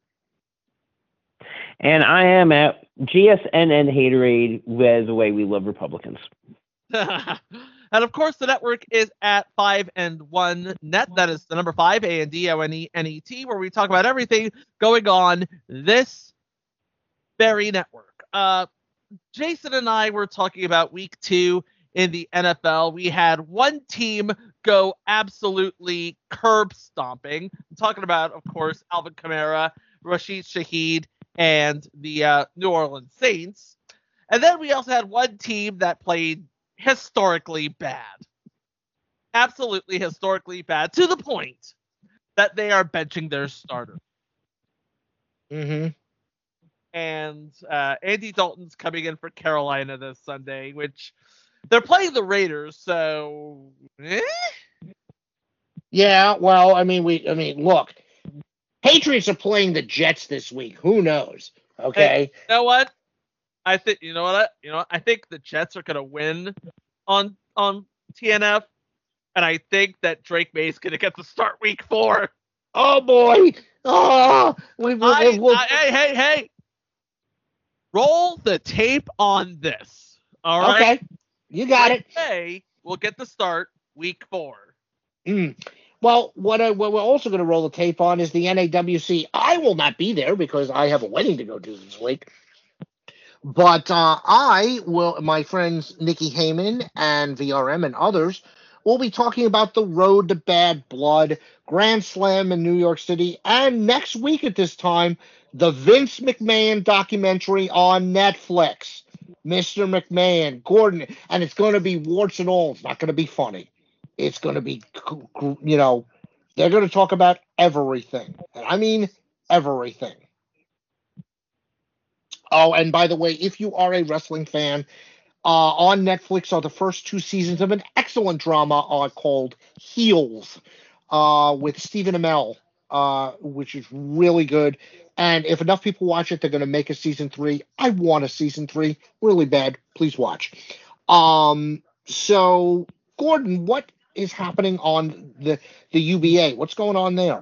And I am at GSNN Haterade, as the way we love Republicans. And of course, the network is at 5and1net. That is the number 5, ANDONENET, where we talk about everything going on this very network. Jason and I were talking about week 2 in the NFL. We had one team go absolutely curb stomping. I'm talking about, of course, Alvin Kamara, Rashid Shaheed, and the New Orleans Saints. And then we also had one team that played historically bad. Absolutely historically bad, to the point that they are benching their starter. Mm-hmm. And Andy Dalton's coming in for Carolina this Sunday, which they're playing the Raiders, so Yeah, well, I mean, look, Patriots are playing the Jets this week. Who knows? Okay. Hey, you know what? I think I think the Jets are gonna win on TNF, and I think that Drake May's gonna get the start week 4. Oh boy! Oh, hey! Roll the tape on this. All right. Okay, you got it. May will get the start week 4. Well, what we're also going to roll the tape on is the NAWC. I will not be there because I have a wedding to go to this week. But I will, my friends Nikki Heyman and VRM and others will be talking about the Road to Bad Blood, Grand Slam in New York City, and next week at this time, the Vince McMahon documentary on Netflix. Mr. McMahon, Gordon, and it's going to be warts and all. It's not going to be funny. It's going to be, they're going to talk about everything. And I mean everything. Oh, and by the way, if you are a wrestling fan, on Netflix are the first 2 seasons of an excellent drama called Heels with Stephen Amell, which is really good. And if enough people watch it, they're going to make a season 3. I want a season 3 really bad. Please watch. So, Gordon, what is happening on the UBA? What's going on there?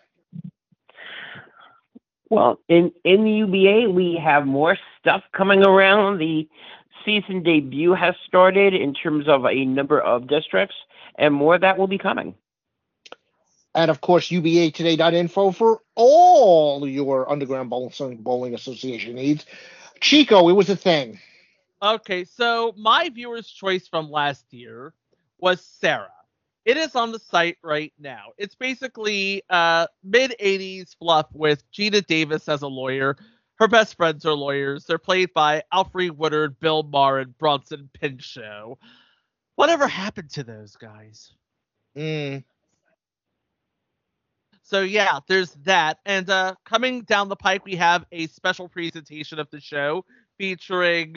Well, in the UBA, we have more stuff coming around. The season debut has started in terms of a number of districts, and more of that will be coming. And, of course, UBAtoday.info for all your Underground Bowling Association needs. Chico, it was a thing. Okay, so my viewer's choice from last year was Sarah. It is on the site right now. It's basically mid-'80s fluff with Gina Davis as a lawyer. Her best friends are lawyers. They're played by Alfre Woodard, Bill Maher, and Bronson Pinchot. Whatever happened to those guys? So yeah, there's that. And coming down the pike, we have a special presentation of the show featuring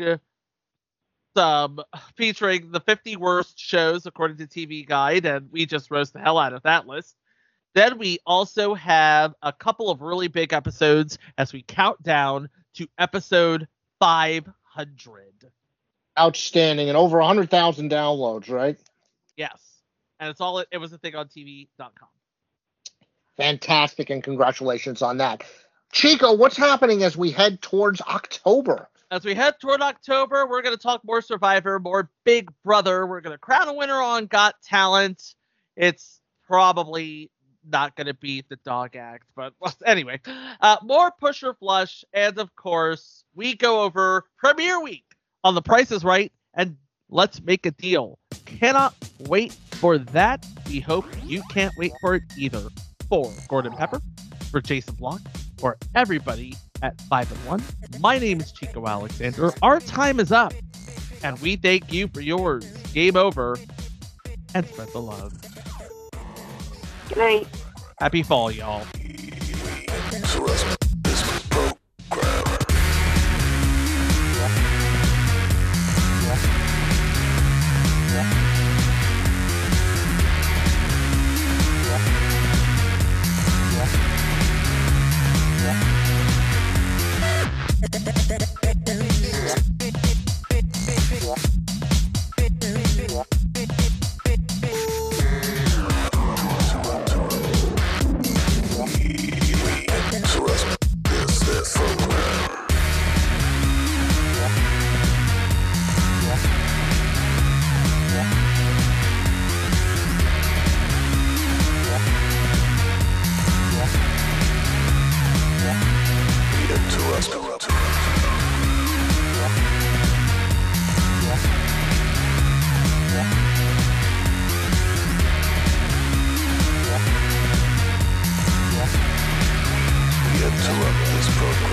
the 50 worst shows according to TV Guide, and we just roast the hell out of that list. Then we also have a couple of really big episodes as we count down to episode 500. Outstanding, and over 100,000 downloads, right? Yes, and it was a thing on TV.com. Fantastic, and congratulations on that. Chico, what's happening as we head towards October? As we head toward October, we're going to talk more Survivor, more Big Brother. We're going to crown a winner on Got Talent. It's probably not going to beat the Dog Act, but anyway. More Push or Flush, and of course, we go over Premiere Week on The Price is Right, and Let's Make a Deal. Cannot wait for that. We hope you can't wait for it either. For Gordon Pepper, for Jason Block, for everybody at 5&1. My name is Chico Alexander. Our time is up, and we thank you for yours. Game over, and spread the love. Good night. Happy fall, y'all. Yeah. interrupt this program.